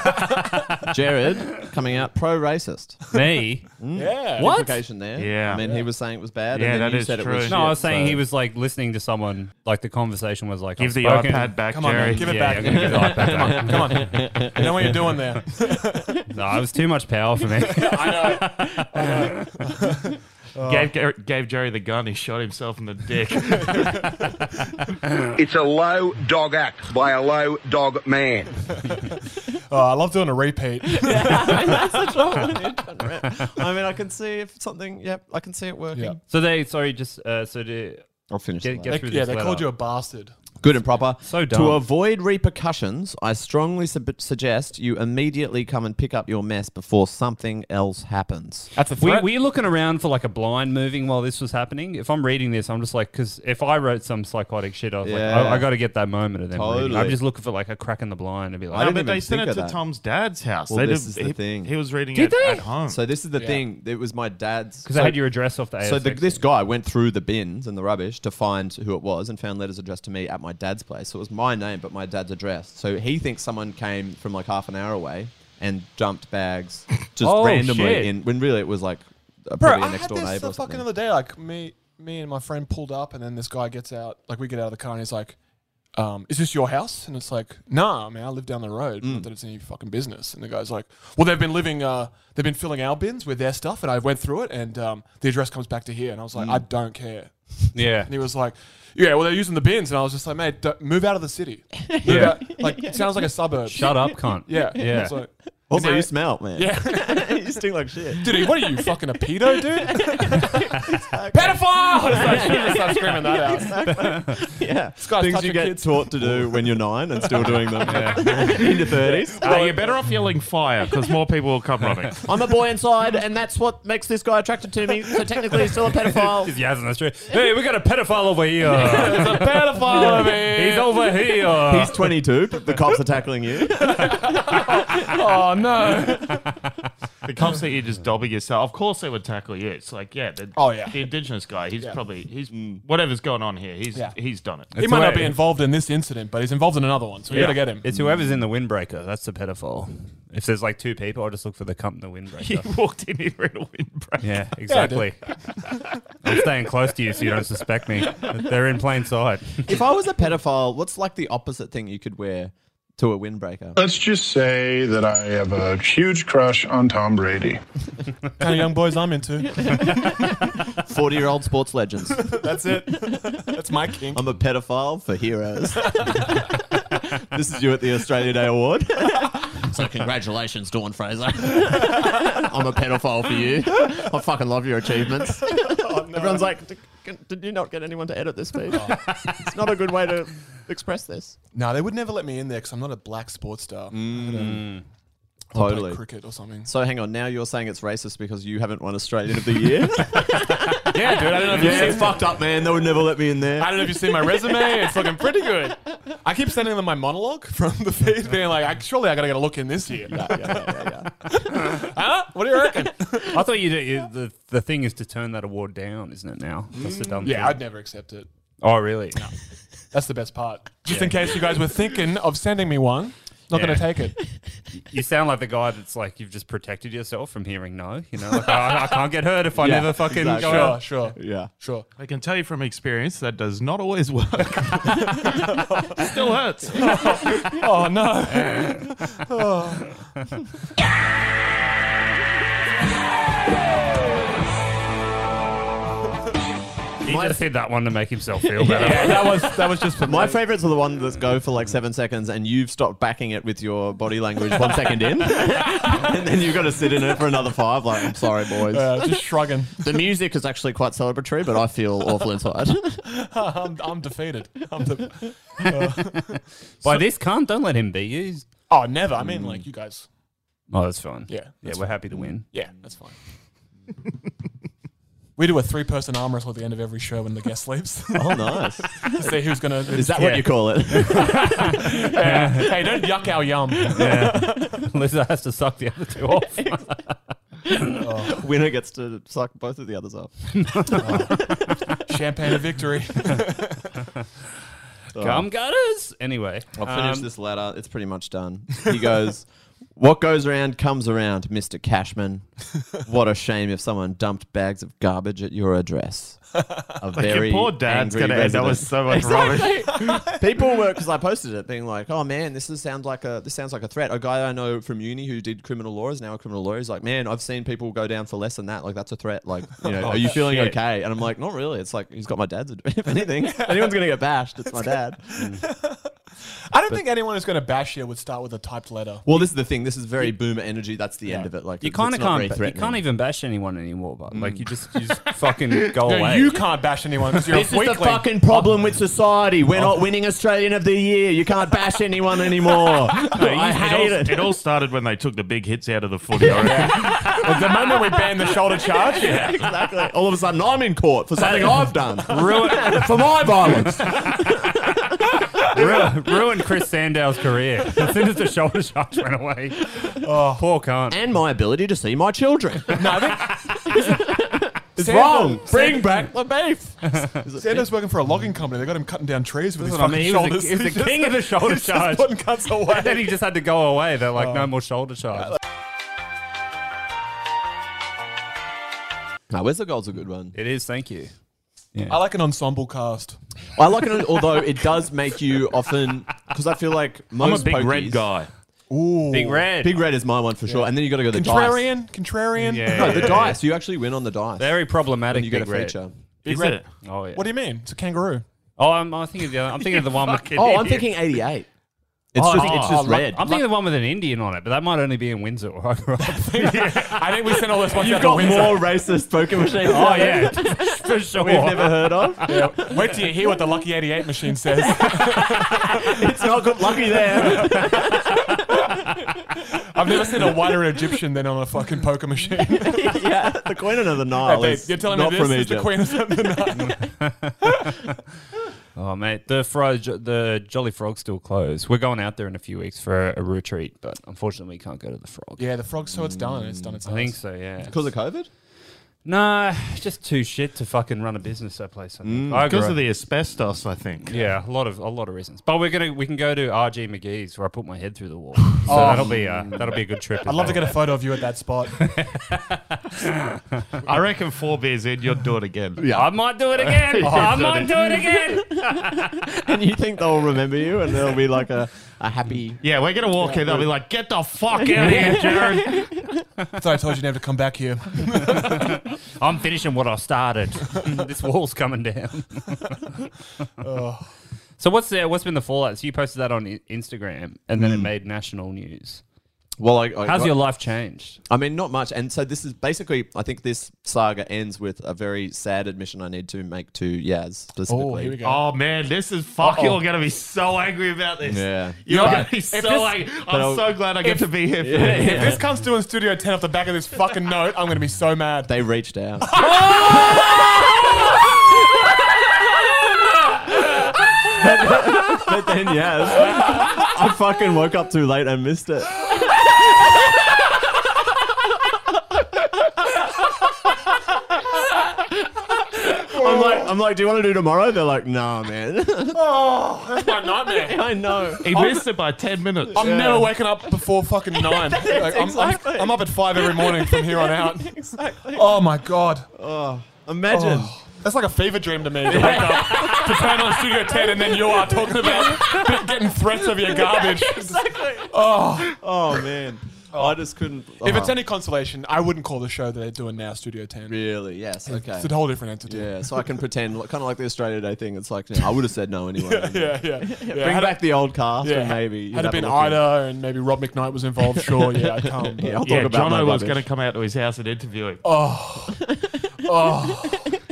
Jared coming out pro-racist. Me? Yeah. What? Implication there. Yeah. I mean, he was saying it was bad, Yeah, and then that you is said true. it was No, shit, I was saying so- he was like listening to someone. Like the conversation was like, Give I've the spoken- iPad back, Come on, Jerry. man. Give it Yeah, back. I'm gonna give the iPad back. Come on, come on. You know what you're doing there. No, it was too much power for me. I know. I know. Gave, Gar- gave Jerry the gun. He shot himself in the dick. It's a low dog act by a low dog man. Oh, I love doing a repeat. That's the trouble. I mean, I can see if something. Yep, I can see it working. Yeah. So they, sorry, just uh, so to I'll finish. get, the get letter. through yeah, this they letter. called you a bastard. Good and proper. So dumb. To avoid repercussions, I strongly sub- suggest you immediately come and pick up your mess before something else happens. That's a We, threat. were you looking around for like a blind moving while this was happening? If I'm reading this, I'm just like, because if I wrote some psychotic shit, I was Yeah. like, I, I got to get that moment of them reading. Totally. I'm just looking for like a crack in the blind and be like, I no, didn't but even they sent think it of to that. Tom's dad's house. Well, they this did, is the he, thing. He was reading Did it they? at home. So this is the Yeah. thing. It was my dad's. because so, I had your address off the A S X. So the, this guy went through the bins and the rubbish to find who it was and found letters addressed to me at my dad's place. So it was my name, but my dad's address. So he thinks someone came from like half an hour away and dumped bags just Oh, randomly shit. in. When really it was like a, Bro, probably I a next had door this neighbor the or fucking something. other day. Like me, me and my friend pulled up, and then this guy gets out. Like we get out of the car, and he's like, um, "Is this your house?" And it's like, "Nah, man, I live down the road. Mm. Not that it's any fucking business." And the guy's like, "Well, they've been living. Uh, they've been filling our bins with their stuff, and I went through it, and um, the address comes back to here." And I was like, Mm. "I don't care." Yeah. And he was like, "Yeah, well, they're using the bins," and I was just like, "Mate, don't, move out of the city. Move Yeah. out. Like it sounds like a suburb." Shut up, cunt. Yeah, Yeah. It's like, Also, and you now- smell, man. Yeah. you stink like shit. Dude, what are you, fucking a pedo, dude? Pedophile! Just start screaming that out. Yeah. This guy's Things you touching get kids. taught to do when you're nine and still doing them in your thirties. Uh, you're better off yelling fire because more people will come running. I'm a boy inside, and that's what makes this guy attracted to me. So technically, he's still a pedophile. Just yazzing the street. Hey, we got a pedophile over here. There's a pedophile over here. He's over here. He's twenty-two. But the cops are tackling you. Oh, no. The cops think you're just dobbing yourself. Of course they would tackle you. It's like, yeah, the, Oh, yeah. the indigenous guy, he's Yeah. probably, he's whatever's going on here, he's Yeah. he's done it. He It's might not where- be involved in this incident, but he's involved in another one, so we Yeah. gotta get him. It's whoever's in the windbreaker. That's the pedophile. If there's like two people, I'll just look for the cunt and the windbreaker. You walked in here in a windbreaker. Yeah, exactly. I'm staying close to you so you don't suspect me. They're in plain sight. If I was a pedophile, what's like the opposite thing you could wear to a windbreaker? Let's just say that I have a huge crush on Tom Brady. Kind of young boys I'm into. forty-year-old sports legends. That's it. That's my kink. I'm a pedophile for heroes. This is you at the Australia Day Award. So congratulations, Dawn Fraser. I'm a pedophile for you. I fucking love your achievements. Oh, no. Everyone's like, did you not get anyone to edit this speech? Oh. It's not a good way to express this. No, they would never let me in there because I'm not a black sports star. Mm. I play Totally. cricket or something. So hang on, now you're saying it's racist because you haven't won Australian of the Year? Yeah, dude. I don't know if Yeah, you've it's seen fucked up, man. They would never let me in there. I don't know if you've seen my resume. It's looking pretty good. I keep sending them my monologue from the feed, being like, I, surely I gotta get a look in this year. Yeah, yeah, yeah, yeah. Huh? What do you reckon? I thought you, you the the thing is to turn that award down, isn't it? Now that's the dumb Yeah, thing. I'd never accept it. Oh, really? No. That's the best part. Just Yeah. in case you guys were thinking of sending me one, not Yeah. gonna take it. You sound like the guy that's like you've just protected yourself from hearing no. You know, like, I, I can't get hurt if I Yeah, never fucking exactly. go Sure, out. sure, Yeah. sure. I can tell you from experience that does not always work. Still hurts. Oh no. Oh. He just did that one to make himself feel better. Yeah, that was that was just for My me. favourites are the ones that go for like seven seconds and you've stopped backing it with your body language one second in. And then you've got to sit in it for another five. Like, I'm sorry, boys. Uh, just shrugging. The music is actually quite celebratory, but I feel awful inside. I'm, I'm defeated. I'm de- uh, By this cunt, don't let him beat you. He's- oh, never. I mean, like you guys. Oh, that's fine. Yeah, yeah, that's we're fine. happy to win. Yeah, that's fine. We do a three-person arm wrestle at the end of every show when the guest leaves. Oh, nice. To see who's gonna. Is that yeah. what you call it? Yeah. Hey, don't yuck our yum. Yeah. Lisa has to suck the other two off. Oh. Winner gets to suck both of the others up. Oh. Champagne of victory. Come gutters. Anyway, I'll finish um, this letter. It's pretty much done. He goes, what goes around comes around, Mister Cashman. What a shame if someone dumped bags of garbage at your address. A Like very your poor dad's angry gonna end up with resident. so much Exactly. rubbish. People were, because I posted it, being like, "Oh man, this is sounds like a this sounds like a threat." A guy I know from uni who did criminal law is now a criminal lawyer. He's like, "Man, I've seen people go down for less than that. Like that's a threat. Like, you know, Oh, are you feeling shit. okay?" And I'm like, "Not really. It's like he's got my dad's. Ad- if anything, if anyone's gonna get bashed, it's my dad." I don't think anyone who's going to bash you would start with a typed letter. Well, this is the thing. This is very boomer energy. That's the end of it. Like you it's- kind it's of not can't. very ba- You threatening. can't even bash anyone anymore. But like you just, you just fucking go No, away. you can't bash anyone because you're This a is the weakling. fucking problem with society. We're not winning Australian of the Year. You can't bash anyone anymore. I hate all, it. It all started when they took the big hits out of the footy. Well, the moment we banned the shoulder charge, yeah. Exactly. All of a sudden, I'm in court for something I've done. Ruin- for my violence. Ru- ruined Chris Sandow's career as soon as the shoulder charge went away. Oh, poor cunt. And my ability to see my children. No, I think It's Sandel- wrong. Bring Sandel- back the beef. Sandow's working for a logging company. They got him cutting down trees with That's his what I fucking mean. He was, shoulders. the, he was the He's just- king of the shoulder he's charge. Just putting cuts away. And then he just had to go away. They're like, Oh. no more shoulder charge. No, Where's the Gold's a good one. It is. Thank you. I like an ensemble cast. I like it, although it does make you often, because I feel like I'm most a big pokies- red guy. Ooh. Big red. Big red is my one for sure. And then you got to go the dice. Contrarian. Contrarian. Yeah. No, the dice. You actually win on the dice. Very problematic. And you get a Big Red. feature. Big Is red. it? Oh yeah. What do you mean? It's a kangaroo. Oh, I'm, I'm thinking of the other, I'm thinking of the one with. Oh, I'm thinking eighty-eight. It's Oh, just, oh, it's just oh, red. I'm thinking of the one with an Indian on it, but that might only be in Windsor. Where I grew up. I think we sent all this one You've down got to Windsor. more racist poker machines. Oh yeah, for sure. We've never heard of. Yeah. Wait till you hear what the Lucky eighty-eight machine says. It's not good lucky there. I've never seen a whiter Egyptian than on a fucking poker machine. Yeah, the Queen of the Nile Hey, babe, is you're telling not me from this is the Egypt. Queen of the Nile. Oh mate, the fro- the Jolly Frog's still closed. We're going out there in a few weeks for a retreat, but unfortunately we can't go to the Frog. Yeah, the frog. So it's done. It's done. Its I think so. Yeah. Because of COVID? No, just too shit to fucking run a business that place. I think. I Because agree. of the asbestos, I think. Yeah, a lot of a lot of reasons. But we're gonna we can go to R G McGee's where I put my head through the wall. So Oh. that'll be uh, that'll be a good trip. I'd love to get a photo of you at that spot. I reckon four beers in, you'll do it again. Yeah, I might do it again. You've I done might it. do it again. And you think they'll remember you and there'll be like a, a happy... Yeah, we're going to walk in, they'll be like, get the fuck out of here, Jared. I thought I told you never to come back here. I'm finishing what I started. This wall's coming down. Oh. So what's the, what's been the fallout? So you posted that on I- Instagram, and then it made national news. Well, I, I How's got- your life changed? I mean, not much. And so this is basically, I think this saga ends with a very sad admission I need to make to Yaz specifically. here we go. Oh, man, this is fuck. Uh-oh. You're going to be so angry about this. Yeah. You're Yeah. going to be If so this- angry. But I'm I'll- so glad I get if- to be here for Yeah. this. If this comes to in Studio ten off the back of this fucking note, I'm going to be so mad. They reached out. But then, yes, I fucking woke up too late and missed it. I'm like, I'm like, do you want to do tomorrow? They're like, nah, man. Oh, that's my nightmare. I know. He missed it by ten minutes. I'm Yeah. never waking up before fucking nine. Like, I'm, I'm, Exactly. I'm up at five every morning from here on out. Exactly. Oh my god. Oh, imagine. Oh, that's like a fever dream to me. To wake up, to turn on Studio ten, and then you are talking about getting threats of your garbage. Exactly. Oh, Oh man. I just couldn't. if it's oh. any consolation, I wouldn't call the show that they're doing now Studio ten. Really? Yes. Okay. It's a whole different entity. Yeah, so I can pretend, kind of like the Australia Day thing. It's like, I would have said no anyway. Yeah, yeah, yeah. yeah. Bring Had back it- the old cast yeah. and maybe. you'd Had it have a been look in. Ida and maybe Rob McKnight was involved, sure, yeah, I'd come. But- Yeah, I'll Yeah, talk about my Jono was rubbish. going to come out to his house and interview him. Oh, oh,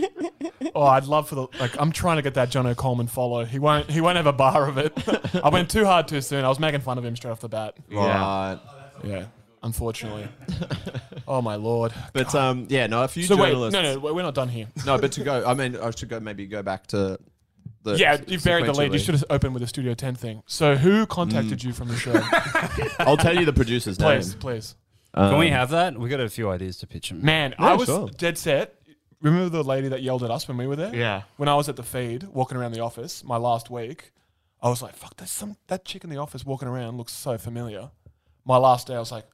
oh! I'd love for the like. I'm trying to get that Jono Coleman follow. He won't. He won't have a bar of it. I went too hard too soon. I was making fun of him straight off the bat. Right. Yeah. Unfortunately. Oh my lord. But um, yeah, no, a few So wait, journalists. no, no, we're not done here. No, but to go, I mean, I should go maybe go back to the. Yeah, you buried the lead. You sequentially. should have opened with the Studio ten thing. So who contacted Mm. you from the show? I'll tell you the producer's name. Please, please. Can we Um, have that? We got a few ideas to pitch him. Man, Yeah, I was sure. dead set. Remember the lady that yelled at us when we were there? Yeah. When I was at the feed, walking around the office, my last week, I was like, fuck, there's some, that chick in the office walking around looks so familiar. My last day, I was like,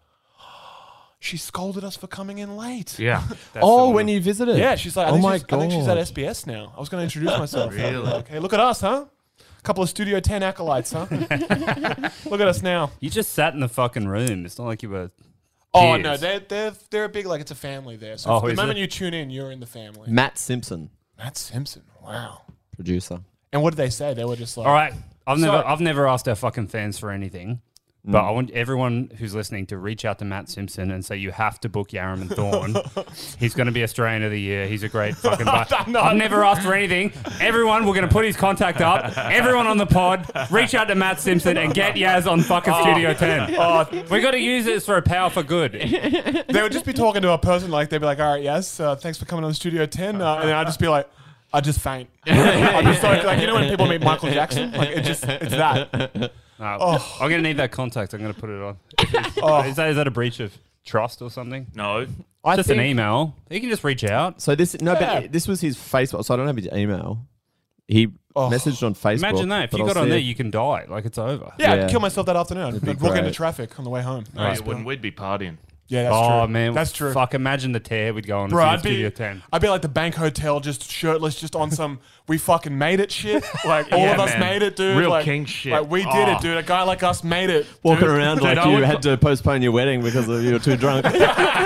she scolded us for coming in late. Yeah. Oh, when you visited? Yeah, she's like, I, Oh think, my she's, I think she's at God. S B S now. I was going to introduce myself. Really? Like, hey, look at us, huh? A couple of Studio ten acolytes, huh? Look at us now. You just sat in the fucking room. It's not like you were. Oh, peers. no, they're, they're, they're a big, like, it's a family there. So Oh, the is moment it? you tune in, you're in the family. Matt Simpson, Matt Simpson. Wow. producer. And what did they say? They were just like, All right. I've So- never, I've never asked our fucking fans for anything, Mm. but I want everyone who's listening to reach out to Matt Simpson and say you have to book Yaram and Thorn. He's going to be Australian of the Year. He's a great fucking. Guy. No. I've never asked for anything. Everyone, we're going to put his contact up. Everyone on the pod, reach out to Matt Simpson and get Yaz on fucking Studio ten. Oh, We got to use this for a power for good. they would just be talking to a person like they'd be like, all right, yes, uh, thanks for coming on Studio ten. Uh, and then I'd just be like, I just faint. I'm just like, like, you know when people meet Michael Jackson? Like, it just, it's that. No, Oh. I'm going to need that contact. I'm going to put it on. Oh. Is, that, is that a breach of trust or something? No. I Just think- an email. You can just reach out. So this no, Yeah. but this was his Facebook. So I don't have his email. He Oh. messaged on Facebook. Imagine that. If but you I'll got on see there, if- you can die. Like it's over. Yeah, Yeah. I'd kill myself that afternoon. It'd be I'd walk into great. traffic on the way home. No, Nice, you bro. wouldn't. We'd be partying. Yeah, that's oh true. man, That's true. Fuck, imagine the tear we'd go on Bro, to I'd Studio be, ten. I'd be like the Bank Hotel, just shirtless, just on some "we fucking made it" shit. Like all Yeah, of us man. made it, dude. Real like, king shit. Like we did Oh. it, dude. A guy like us made it. Walking dude. around Dude, like I you would- had to postpone your wedding because of you were too drunk. The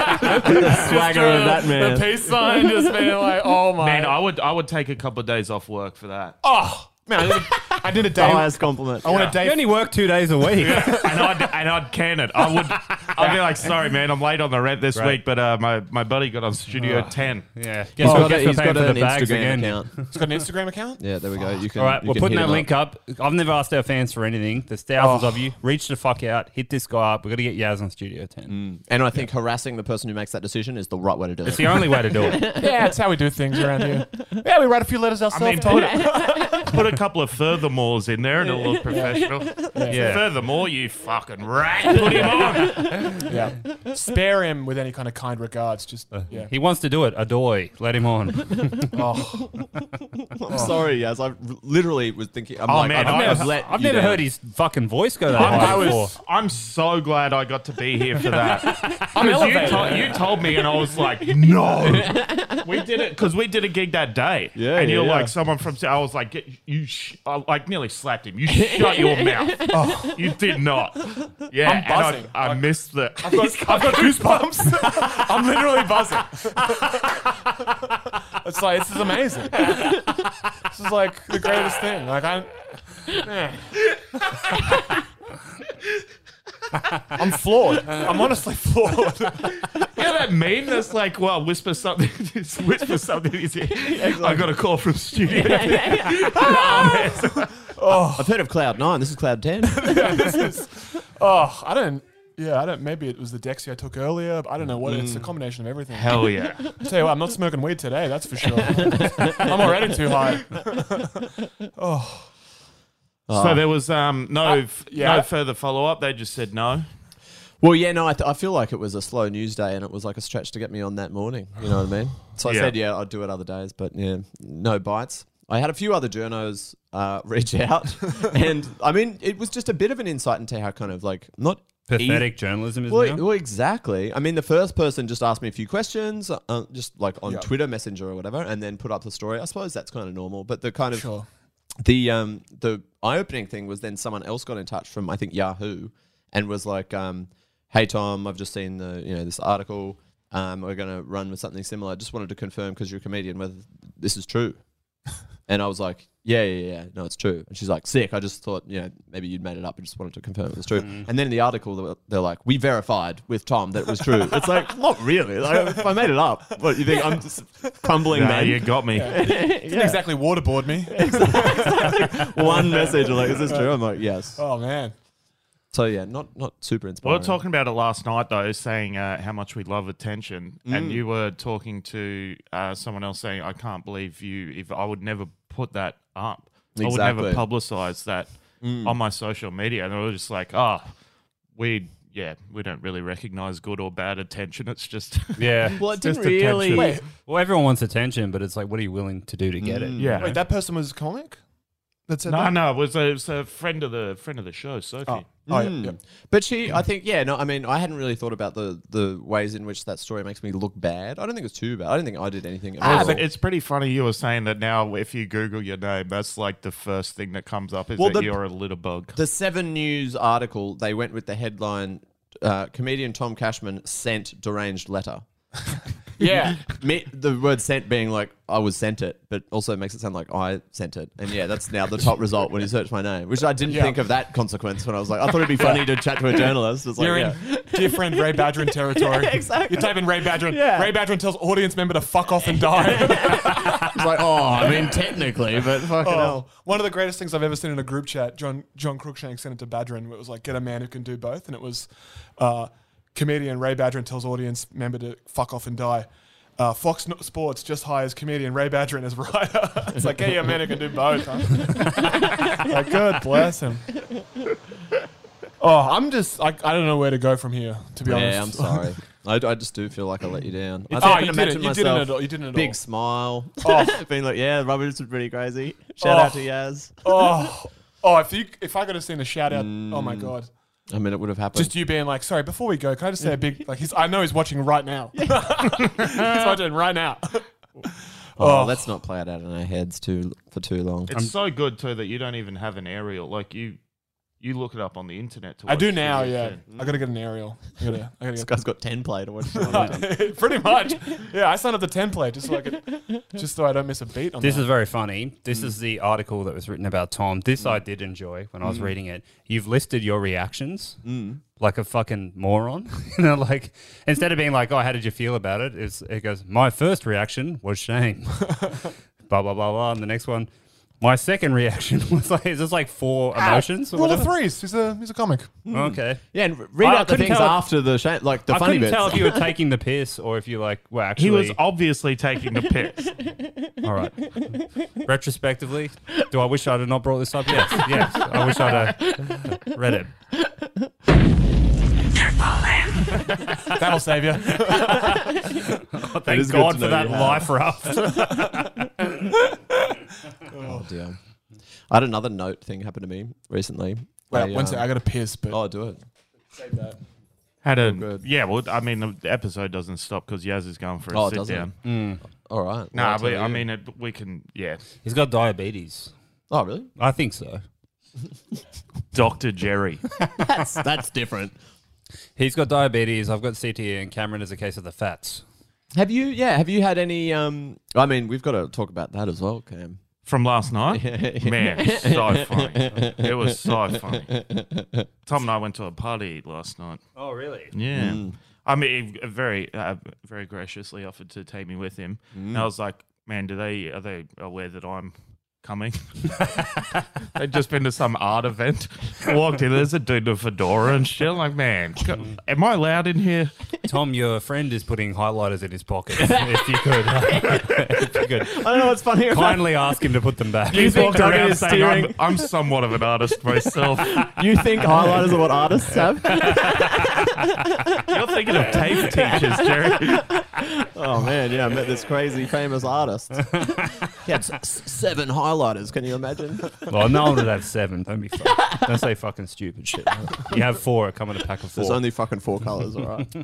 swagger of that man. The peace sign, just being like, oh my. Man, I would I would take a couple of days off work for that. oh man, I did a, I did a The day. highest compliment. I want a You day. only work two days a week. and I'd and I'd can it. I would. I'd be like, sorry, man, I'm late on the rent this Right. week, but uh, my my buddy got on Studio Ugh. ten. Yeah. He's Guess what? got, Guess a, we're he's paying got for an the bags Instagram again. account. He's got an Instagram account. Yeah, there we go. You can. All right, you we're can putting hit that him link up. I've never asked our fans for anything. There's thousands Oh. of you. Reach the fuck out. Hit this guy up. We've got to get Yaz on Studio ten. Mm. And I think harassing the person who makes that decision is the right way to do It's it. the only way to do it. Yeah, that's how we do things around here. Yeah, we write a few letters ourselves. mean, told put it. Put a a couple of furthermores in there and a little professional. Yeah. Furthermore, you fucking rat, put him on. Yeah. Spare him with any kind of kind regards. Just yeah. He wants to do it. Adoy. Let him on. Oh. I'm sorry, Yaz. I literally was thinking. I'm Oh, like, man, I've, I- I've I've, let I've you never down. heard his fucking voice go that I'm, high I was, before. I'm so glad I got to be here for that. I'm Because you, elevated. to- you told me, and I was like, no. We did it because we did a gig that day. Yeah, and you're yeah, like yeah. someone from. I was like, get, you. Sh- I like nearly slapped him. You shut your mouth. Oh. You did not. Yeah, I'm and buzzing. I, I Like, missed the. I've got, I've got goosebumps. I'm literally buzzing. It's like, this is amazing. This is like the greatest thing. Like, I'm. Man. I'm floored. I'm honestly floored. You know that meme that's like, well, whisper something, just whisper something. He's here. I got a call from studio. Oh, I've heard of Cloud Nine. This is Cloud Ten. Yeah, this is, oh, I don't. Yeah, I don't. Maybe it was the Dexy I took earlier. But I don't know what it's a combination of everything. Hell yeah. I tell you what, I'm not smoking weed today. That's for sure. I'm already too high. Oh. So there was um, no f- yeah. no further follow up. They just said no. Well, yeah, no, I, th- I feel like it was a slow news day, and it was like a stretch to get me on that morning. You know what I mean? So I Yeah. said, yeah, I'd do it other days, but yeah, no bites. I had a few other journos uh, reach out, and I mean, it was just a bit of an insight into how kind of like not Pathetic journalism is well, now. well, exactly. I mean, the first person just asked me a few questions, uh, just like on Yeah. Twitter Messenger or whatever, and then put up the story. I suppose that's kind of normal, but the kind of Sure. the um the eye-opening thing was then someone else got in touch from I think Yahoo and was like, um, "Hey Tom, I've just seen the you know this article. Um, we're going to run with something similar. Just wanted to confirm because you're a comedian whether this is true." And I was like, yeah, yeah, yeah, no, it's true. And she's like, sick. I just thought, you know, maybe you'd made it up. I just wanted to confirm it was true. Mm. And then in the article, they were- they're like, we verified with Tom that it was true. It's like, not really. Like, if I made it up, what, you think I'm just crumbling Nah, man? you got me. Yeah. Didn't exactly waterboard me. One message, I'm like, is this true? I'm like, yes. Oh, man. So, yeah, not not super We inspiring. were talking about it last night, though, saying uh, how much we love attention. And Mm. you were talking to uh, someone else saying, I can't believe you, if I would never put that up. I would Exactly. never publicize that Mm. on my social media. And I was just like, oh, we, yeah, we don't really recognize good or bad attention. It's just, Yeah. Well, it it's just didn't really- attention. Wait. Well, everyone wants attention, but it's like, what are you willing to do to get it? Mm. Yeah. Wait, that person was a comic? That said No, that? no, it was, a, it was a friend of the friend of the show, Sophie. Oh, oh yeah, Mm. yeah. But she, I think, yeah, no, I mean, I hadn't really thought about the the ways in which that story makes me look bad. I don't think it's too bad. I don't think I did anything. at Ah, all. but it's pretty funny you were saying that now if you Google your name, that's like the first thing that comes up is Well, that the- you're a litter bug. The Seven News article, they went with the headline, uh, comedian Tom Cashman sent deranged letter. Yeah. Me, the word sent being like, I was sent it, but also makes it sound like I sent it. And yeah, that's now the top result when you search my name, which I didn't Yeah. think of that consequence when I was like, I thought it'd be funny to chat to a journalist. It's like, You're yeah. in dear friend Ray Badgerin territory. Exactly. You type in Ray Badgerin. Yeah. Ray Badgerin tells audience member to fuck off and die. It's like, oh, I mean, technically, but fucking Oh, hell. one of the greatest things I've ever seen in a group chat, John John Cruikshank sent it to Badgerin, where it was like, get a man who can do both. And it was uh, comedian Ray Badgerin tells audience member to fuck off and die. Uh, Fox N- Sports just hires comedian Ray Badgerin as writer. It's like, hey, a man who can do both. Huh? Like, good, bless him. Oh, I'm just, I, I don't know where to go from here, to be Yeah, honest. I'm sorry. I, I just do feel like I let you down. I Oh, can you imagine didn't- you myself, didn't at all, you didn't at big all. smile, Oh. being like, yeah, rubbish was pretty crazy. Shout out to Oh. Yaz. Oh, oh, if you if I could have seen a shout out, oh my god. I mean, it would have happened. Just you being like, sorry, before we go, can I just say a big, like, he's, I know he's watching right now. He's watching right now. oh, Oh. let's not play it out in our heads too for too long. It's so good too that you don't even have an aerial. Like you, you look it up on the internet. To I do watch now, videos, yeah. too. I gotta get an aerial. I gotta, I gotta This get. guy's got ten play to watch. Pretty much. Yeah, I signed up to ten play just so I could, just so I don't miss a beat on This that. is very funny. This Mm. is the article that was written about Tom. This I did enjoy when I was Mm. reading it. You've listed your reactions Mm. like a fucking moron. You know, like instead of being like, "Oh, how did you feel about it?" It's, it goes, "My first reaction was shame." blah blah blah blah. And the next one, My second reaction was like, is this like four emotions? Or Rule of whatever? threes. He's a he's a comic. Okay. Yeah, and read I out the couldn't things tell if- after the sh- like the I funny couldn't bits. tell if you were taking the piss or if you like were actually. He was obviously taking the piss. All right. Retrospectively, do I wish I'd have not brought this up? Yes. Yes. I wish I'd have read it. That'll save you. Oh, thank God for that life raft. Oh dear. I had another note thing happen to me recently. Wait, I, one sec, um, I got to piss, but oh, do it. Save that. Had a good. yeah. Well, I mean, the episode doesn't stop because Yaz is going for a Oh, it sit doesn't? down. Mm. All right. Nah, Well, but I'll I tell mean, you. it, we can. Yeah, He's got diabetes. Oh, really? I think so. Doctor Jerry. that's that's different. He's got diabetes. I've got C T E, and Cameron is a case of the fats. Have you? Yeah. Have you had any? Um. I mean, we've got to talk about that as well, Cam. From last night? Yeah. Man, so funny. It was so funny. Tom and I went to a party last night. Oh, really? Yeah. Mm. I mean, he very, uh, very graciously offered to take me with him. Mm. And I was like, man, do they are they aware that I'm coming? They'd just been to some art event. Walked in, there's a dude with a fedora and shit. I'm like, man, am I allowed in here? Tom, your friend is putting highlighters in his pocket. If you could, if you could, I don't know what's funny. kindly ask him to put them back. He's think walked Duggan around is saying, steering- I'm, I'm somewhat of an artist myself. You think highlighters are what artists have? You're thinking of tape teachers, Jerry. Oh man, yeah, I met this crazy famous artist. He had s- seven highlighters. Can you imagine? Well, no one would have seven. Don't be fuck. Don't say fucking stupid shit. You have four. It come in a pack of four. There's only fucking four colors, all right.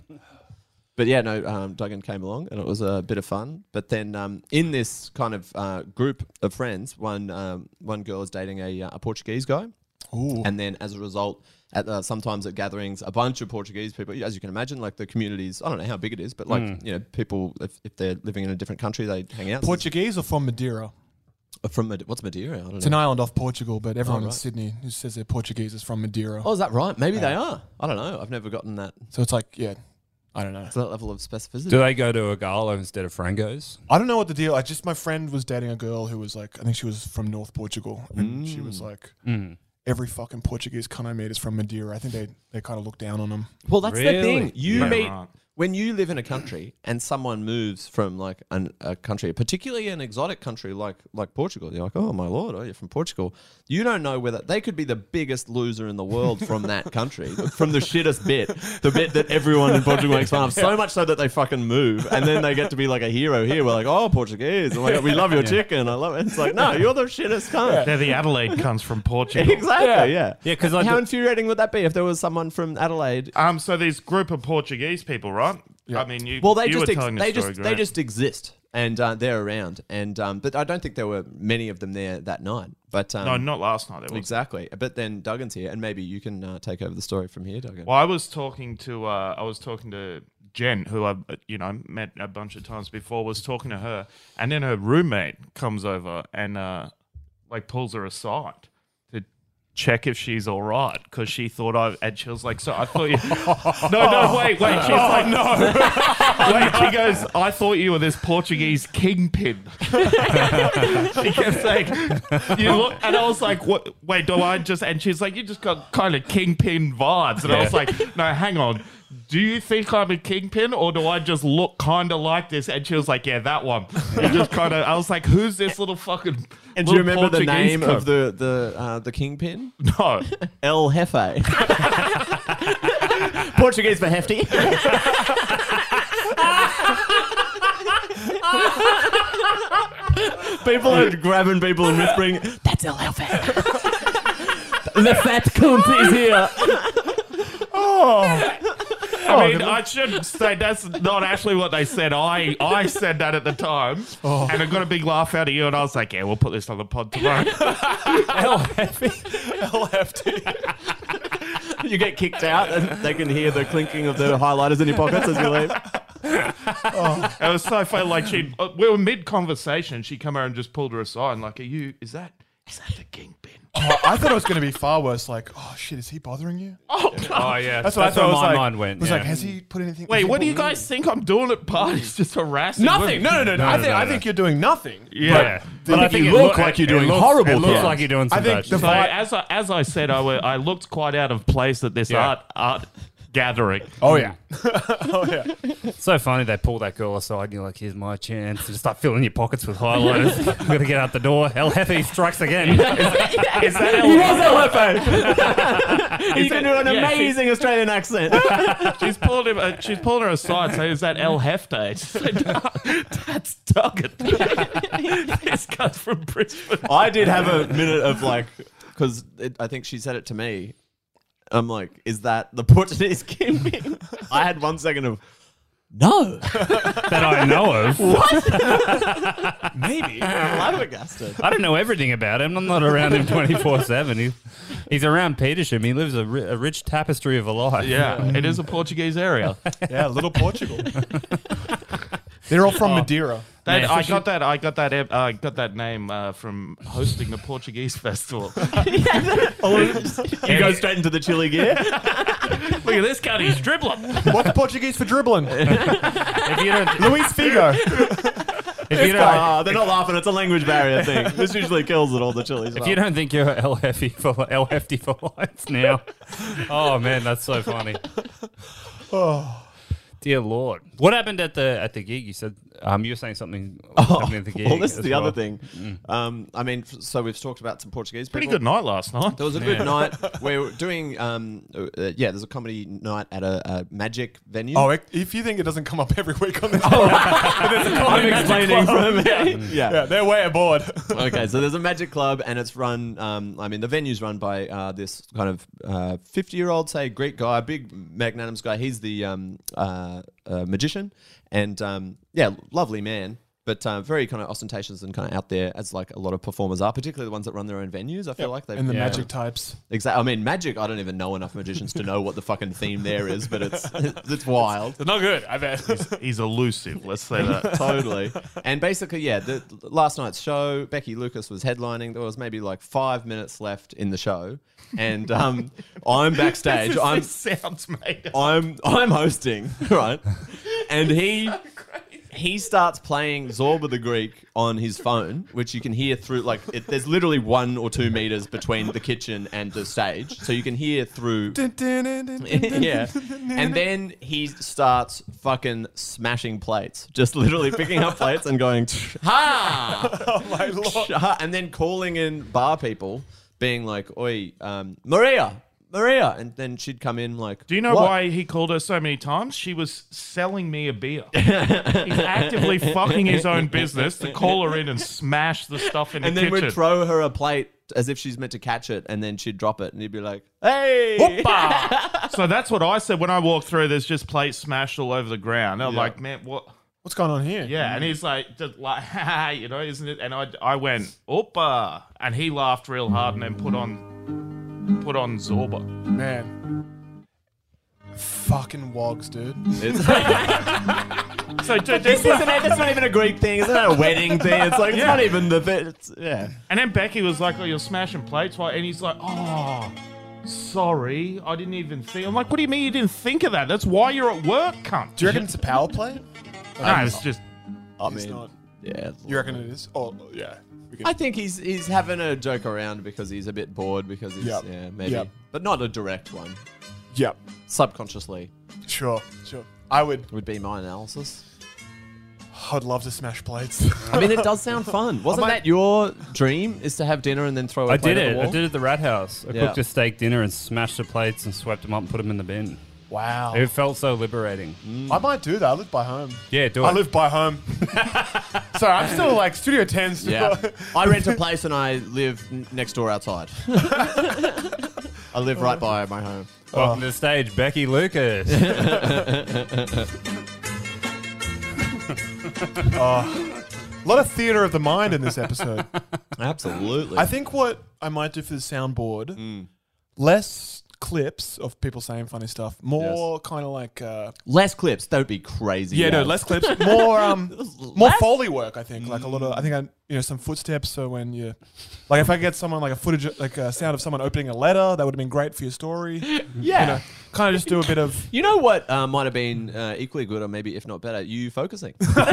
But yeah, no, um, Duggan came along and it was a bit of fun. But then um, in this kind of uh, group of friends, one um, one girl is dating a, uh, a Portuguese guy. Ooh. And then as a result, at uh, sometimes at gatherings, a bunch of Portuguese people, as you can imagine, like the communities, I don't know how big it is, but like, Mm. you know, people, if, if they're living in a different country, they hang out. Portuguese or from Madeira? Uh, From Made- what's Madeira? I don't It's know. an island off Portugal, but everyone Oh, in right. Sydney who says they're Portuguese is from Madeira. Oh, is that right? Maybe they Yeah. are. I don't know. I've never gotten that. So it's like, yeah, I don't know. To that level of specificity. Do they go to a gala instead of Frangos? I don't know what the deal. I just my friend was dating a girl who was like, I think she was from North Portugal, and she was like, Mm. every fucking Portuguese cunt I meet is from Madeira. I think they they kind of look down on them. Well, that's the Really? thing. You Yeah, meet right. when you live in a country and someone moves from like an, a country, particularly an exotic country like like Portugal. You're like, oh my lord, oh you're from Portugal. You don't know whether they could be the biggest loser in the world from that country, from the shittest bit, the bit that everyone in Portugal makes fun of. So much so that they fucking move, and then they get to be like a hero here. We're like, oh Portuguese, oh my God, we love your chicken. I love it. It's like, no, you're the shittest cunt. They're the Adelaide cunts from Portugal. Exactly. Yeah. Yeah, because How infuriating would that be if there was someone from Adelaide? Um, so these group of Portuguese people, right? I mean, you. Well, they you just were ex- telling the they story, just they Grant. just exist and uh, they're around and um, but I don't think there were many of them there that night. But um, no, not last night. There was. exactly. But then Duggan's here, and maybe you can uh, take over the story from here, Duggan. Well, I was talking to uh, I was talking to Jen, who I've uh, you know met a bunch of times before. Was talking to her, and then her roommate comes over and uh, like pulls her aside to check if she's all right because she thought I and she was like, so I thought you. No, no, wait, wait. She's Oh, like, no. Wait, she goes, I thought you were this Portuguese kingpin. She kept saying, you look, and I was like, what? Wait, do I just, and she's like, you just got kind of kingpin vibes. And I was like, no, hang on. Do you think I'm a kingpin or do I just look kind of like this? And she was like, yeah, that one. You just kind of, I was like, who's this little fucking. And do you little remember the Portuguese name cunt? of the the uh, the kingpin? No. El Jefe. Portuguese for hefty. People are grabbing people and whispering, "That's El Jefe." The fat cunt is here. Oh. I mean, I should say that's not actually what they said. I, I said that at the time, Oh. and I got a big laugh out of you, and I was like, yeah, we'll put this on the pod tomorrow. El Jefe. L F T. You get kicked out, and they can hear the clinking of the highlighters in your pockets as you leave. Oh, it was so funny. Like she, uh, we were mid conversation. She come over and just pulled her aside, and like, "Are you? Is that? Is that the kingpin?" Oh, I thought it was going to be far worse. Like, oh shit, is he bothering you? Oh, Oh yeah, That's what I thought. where It was my like, mind went. It was yeah. like, has he put anything? Wait, has he what do put you guys think I'm doing at parties? Just harassing Nothing. women? No, no, no, no. No, I no, think no, I no. think you're doing nothing. Yeah. But I think you it look loo- like you're it doing looks- horrible It looks things. like you're doing some I think bad the shit. So vibe- as I, as I said, I, were, I looked quite out of place at this Yeah. art art gathering. Oh yeah. Oh yeah. It's so funny they pull that girl aside and you're like, here's my chance to start filling your pockets with highlighters. I'm going to get out the door. El Jefe strikes again. Is that El He was El Jefe. He can do an yeah, amazing Australian accent. She's pulled him. Uh, she's pulled her aside. So is that El Hefte? She's like, no, that's Duggan. This guy's from Brisbane. I did have a minute of like, because I think she said it to me. I'm like, is that the Portuguese King? I had one second of, no. That I know of. What? Maybe. I'm flabbergasted. I don't know everything about him. I'm not around him twenty-four seven. He's, he's around Petersham. He lives a, ri- a rich tapestry of a life. Yeah, it is a Portuguese area. Yeah, little Portugal. They're all from Madeira. That, Man, I so got that. I got that. Uh, I got that name uh, from hosting the Portuguese festival. You go straight into the chili gear. Look at this guy. He's dribbling. What's Portuguese for dribbling? If you don't, Luis Figo. if you don't, Oh, they're not laughing. It's a language barrier thing. This usually kills it all the chilies. if you don't think you're El Hefty for El Hefty for life now, oh man, that's so funny. Oh. Dear Lord, what happened at the at the gig? You said um, you were saying something. Oh, happened at the gig well, this is as the well. other thing. Mm. Um, I mean, f- so we've talked about some Portuguese Pretty people. good night last night. There was a good night. We were doing, um, uh, yeah, there's a comedy night at a, a magic venue. Oh, if you think it doesn't come up every week on this, oh, there's a I'm comedy explaining club. from yeah. yeah. yeah, they're way aboard. Okay, so there's a magic club, and it's run. Um, I mean, the venue's run by uh, this kind of uh, fifty-year-old, say, Greek guy, big magnanimous guy. He's the um, uh, uh, magician, and um, yeah, lovely man. But uh, very kind of ostentatious and kind of out there, as like a lot of performers are, particularly the ones that run their own venues. I feel Yep. like they And the yeah. magic types. Exactly. I mean, magic. I don't even know enough magicians to know what the fucking theme there is, but it's it's wild. They're not good, I bet. He's, he's elusive. Let's say that. Totally. And basically, yeah, the last night's show, Becky Lucas was headlining. There was maybe like five minutes left in the show, and um, I'm backstage. This, I'm this sounds made up. I'm I'm hosting, right? And he he starts playing Zorba the Greek on his phone, which you can hear through. Like, it, there's literally one or two meters between the kitchen and the stage, so you can hear through. Yeah, and then he starts fucking smashing plates, just literally picking up plates and going ha, Oh my lord. and then calling in bar people, being like, "Oi, um, Maria." Maria, and then she'd come in like. Do you know "What?" why he called her so many times? She was selling me a beer. He's actively fucking his own business to call her in and smash the stuff in And the then kitchen. we'd throw her a plate as if she's meant to catch it, and then she'd drop it, and he'd be like, "Hey!" Hoppa! So that's what I said when I walked through. There's just plates smashed all over the ground. I'm Yeah. like, man, what? What's going on here? Yeah, and he's like, just like, ha, you know, isn't it? And I, I went, Oppa, and he laughed real hard, and then put on, put on Zorba. Man. Fucking wogs, dude. It's So dude, this this isn't that's not even a Greek thing. It's not a wedding thing. It's like it's Yeah. not even the thing. It's, yeah. And then Becky was like, "Oh, you're smashing plates, right?" And he's like, "Oh, sorry, I didn't even think." I'm like, "What do you mean you didn't think of that? That's why you're at work, cunt." Do you reckon it's a power play? No, it's just. I It's mean, not. yeah. You reckon it is? Oh, yeah. We can- I think he's he's having a joke around because he's a bit bored because he's Yep. yeah maybe, Yep. but not a direct one. Yep. Subconsciously Sure, sure. I would. would be my analysis. I'd love to smash plates. I mean, it does sound fun. Wasn't might- that your dream? Is to have dinner and then throw a I plate did at it. the I wall? did it at the Rat House. I Yeah. cooked a steak dinner and smashed the plates and swept them up and put them in the bin. Wow. It felt so liberating. I might do that. I live by home. Yeah, do I it. live by home. Sorry, I'm still like Studio ten. Still. Yeah, I rent a place and I live n- next door outside. I live right by my home. Welcome to the stage, Becky Lucas. Oh, a lot of theatre of the mind in this episode. Absolutely. I think what I might do for the soundboard, less clips of people saying funny stuff. More kind of like uh, less clips. Don't be crazy. Yeah, no, Yaz. less clips. More um, more Foley work. I think like a lot of. I think I you know some footsteps. So when you like, if I get someone like a footage, like a sound of someone opening a letter, that would have been great for your story. Yeah. You know, kind of just do a bit of. You know what uh, might have been uh, equally good, or maybe if not better, you focusing.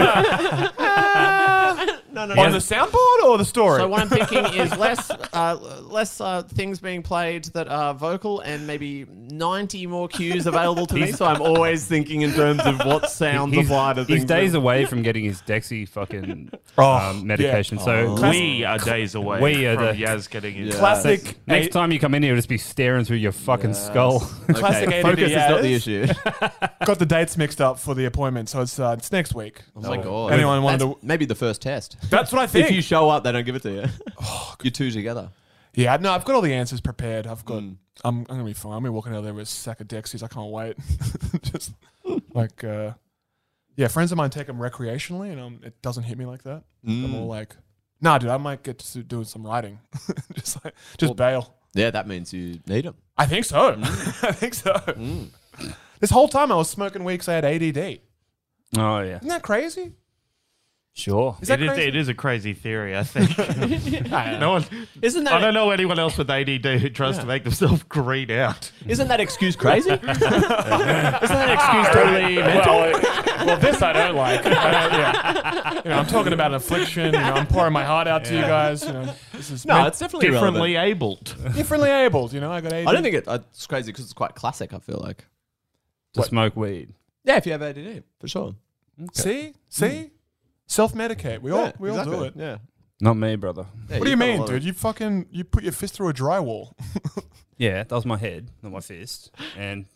No, no, no. On the soundboard or the story? So what I'm thinking is less, uh, less uh, things being played that are vocal, and maybe ninety more cues available to me. So I'm always thinking in terms of what sounds He's, apply to things. he's days away from getting his Dexy fucking Oh, um, medication. yeah. So Oh. We are days away we are from the Yaz getting his Classic. Next, next time you come in here, it'll just be staring through your fucking skull. Classic Okay, A D D focus is not the Yaz. issue. Got the dates mixed up for the appointment, so it's uh, it's next week. Oh my god! Anyone wanted That's to? maybe the first test. That's what I think. If you show up, they don't give it to you. You're two together. Yeah, no, I've got all the answers prepared. I've got. I'm, I'm gonna be fine. I'm gonna be walking out there with a sack of Dexies. I can't wait. Just like, uh, yeah, friends of mine take them recreationally, and um, it doesn't hit me like that. I'm Mm. all like, nah, dude, I might get to doing some writing. just like, just bail. Yeah, that means you need them. I think so. I think so. This whole time I was smoking weeks I had A D D. Oh yeah, Isn't that crazy? sure. Is that It is, crazy? it is a crazy theory, I think. no one, Isn't that? I don't know anyone else with A D D who tries to make themselves green out. Isn't that excuse crazy? Isn't that excuse totally mental? Well, well, this I don't like. I don't, yeah. You know, I'm talking about an affliction. You know, I'm pouring my heart out to you guys. You know, this is No, meant- it's definitely Differently relevant. abled. differently abled. You know, I got A D D. I don't think it, uh, it's crazy because it's quite classic. I feel like. To smoke weed. Yeah, if you have A D D, for sure. See, see, self-medicate. We all Yeah, we all do exactly. it. Yeah. Not me, brother. Yeah, What do you you've got a mean, lot of- dude? You fucking you put your fist through a drywall. Yeah, that was my head, not my fist. And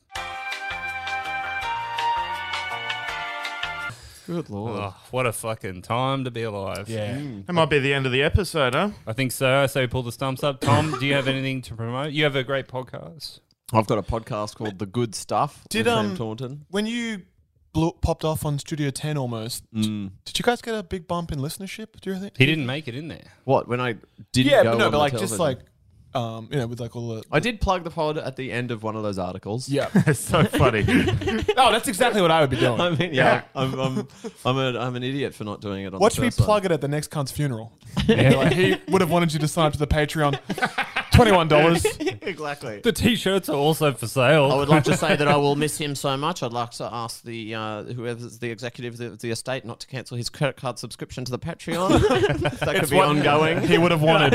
Good lord. oh, what a fucking time to be alive. Yeah. That might be the end of the episode, huh? I think so. So pull the stumps up. Tom, do you have anything to promote? You have a great podcast. I've got a podcast called The Good Stuff. Did, with um, Sam Taunton. When you blew, popped off on Studio ten almost, Mm. did you guys get a big bump in listenership? Do you think? He didn't make it in there. What when I didn't Yeah, go but no, on but the like just television? like, um, you know, with like all the. I did plug the pod at the end of one of those articles. Yeah. It's so funny. Oh, that's exactly what I would be doing. I mean, yeah, I'm, I'm, I'm, a, I'm an idiot for not doing it on Watch the me first one. plug it at the next cunt's funeral. Yeah, like he would have wanted you to sign up to the Patreon. twenty-one dollars. Exactly. The t-shirts are also for sale. I would like to say that I will miss him so much. I'd like to ask the uh, whoever's the executive of the estate not to cancel his credit card subscription to the Patreon. that could It's be what ongoing. He would have wanted.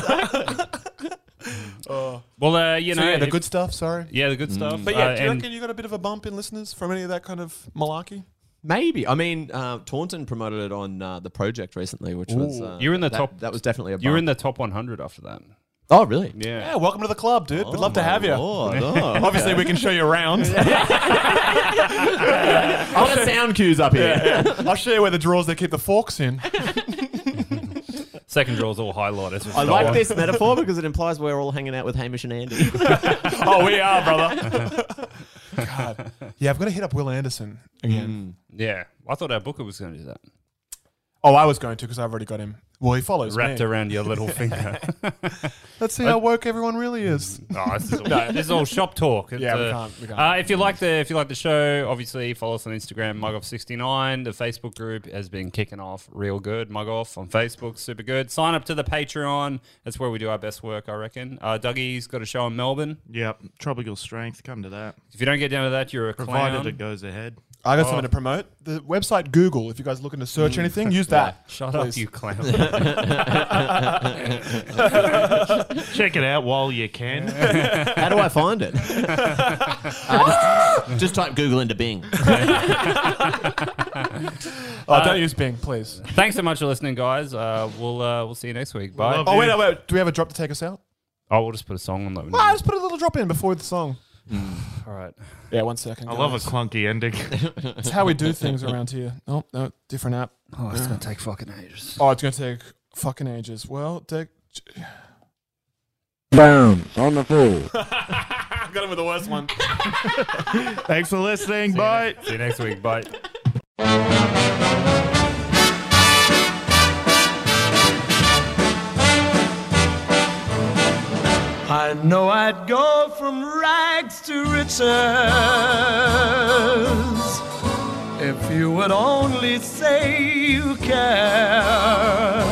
Well, uh, you So know, yeah, the if- good stuff, sorry. Yeah, the good stuff. But yeah, Uh, do you and- reckon you got a bit of a bump in listeners from any of that kind of malarkey? Maybe. I mean, uh, Taunton promoted it on uh, the project recently, which was Ooh. uh, You're in the that- top- That was definitely a. you were in bump. the top one hundred after that. Oh, really? Yeah. Yeah, welcome to the club, dude. We'd Oh, love to my have you. Lord. Oh, Obviously, okay. we can show you around. I'll have sound cues up here. Yeah, yeah. I'll show you where the drawers they keep the forks in. Second draw's all highlighted. I like this metaphor because it implies we're all hanging out with Hamish and Andy. Oh, we are, brother. God. Yeah, I've got to hit up Will Anderson again. Yeah. I thought our booker was going to do that. Oh, I was going to because I've already got him. Well, he follows Wrapped me. around your little finger. Let's see how woke everyone really is. Oh, this is all, this is all shop talk. It's, Yeah, we uh, can't- we can't. Uh, if you like the if you like the show, obviously follow us on Instagram, Mugoff sixty-nine. The Facebook group has been kicking off real good. Mugoff on Facebook, super good. Sign up to the Patreon. That's where we do our best work, I reckon. Uh, Dougie's got a show in Melbourne. Yep. Tropical Strength. Come to that. If you don't get down to that, you're a Provided clown. it goes ahead. I got Oh. something to promote. The website Google, if you guys are looking to search anything, use that. Shut please. up, you clown. Check it out while you can. How do I find it? Uh, just, just type Google into Bing. Oh, don't use Bing, please. Thanks so much for listening, guys. Uh, we'll uh, we'll see you next week. Bye. Oh, wait, wait, wait. Do we have a drop to take us out? Oh, we'll just put a song on that. Well, let's put a little drop in before the song. All right. Yeah, one second. I love a guys. clunky ending. It's how we do things around here. Oh, no, different app. Oh, it's going to take fucking ages. Oh, it's going to take fucking ages. Well, take... Bounce on the floor. Got him with the worst one. Thanks for listening. See Bye. You ne- see you next week. Bye. I I know I'd go from rags to riches if you would only say you care.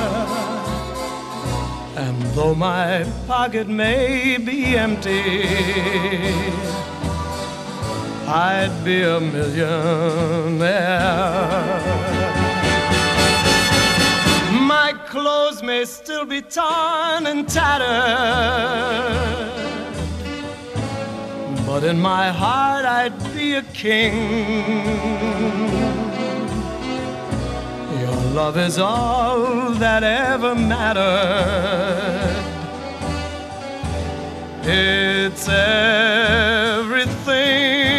And though my pocket may be empty, I'd be a millionaire. My clothes may still be torn and tattered, but in my heart I'd be a king. Your love is all that ever mattered. It's everything.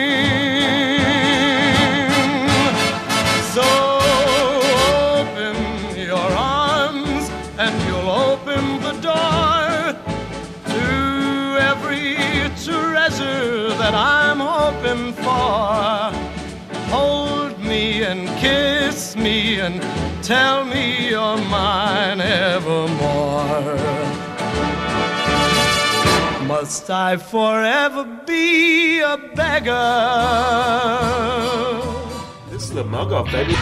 So open your arms and you'll open the door to every treasure that I'm hoping for. Hold me and kiss me and tell me you're mine evermore. Must I forever be a beggar? This is the Mug Off, baby.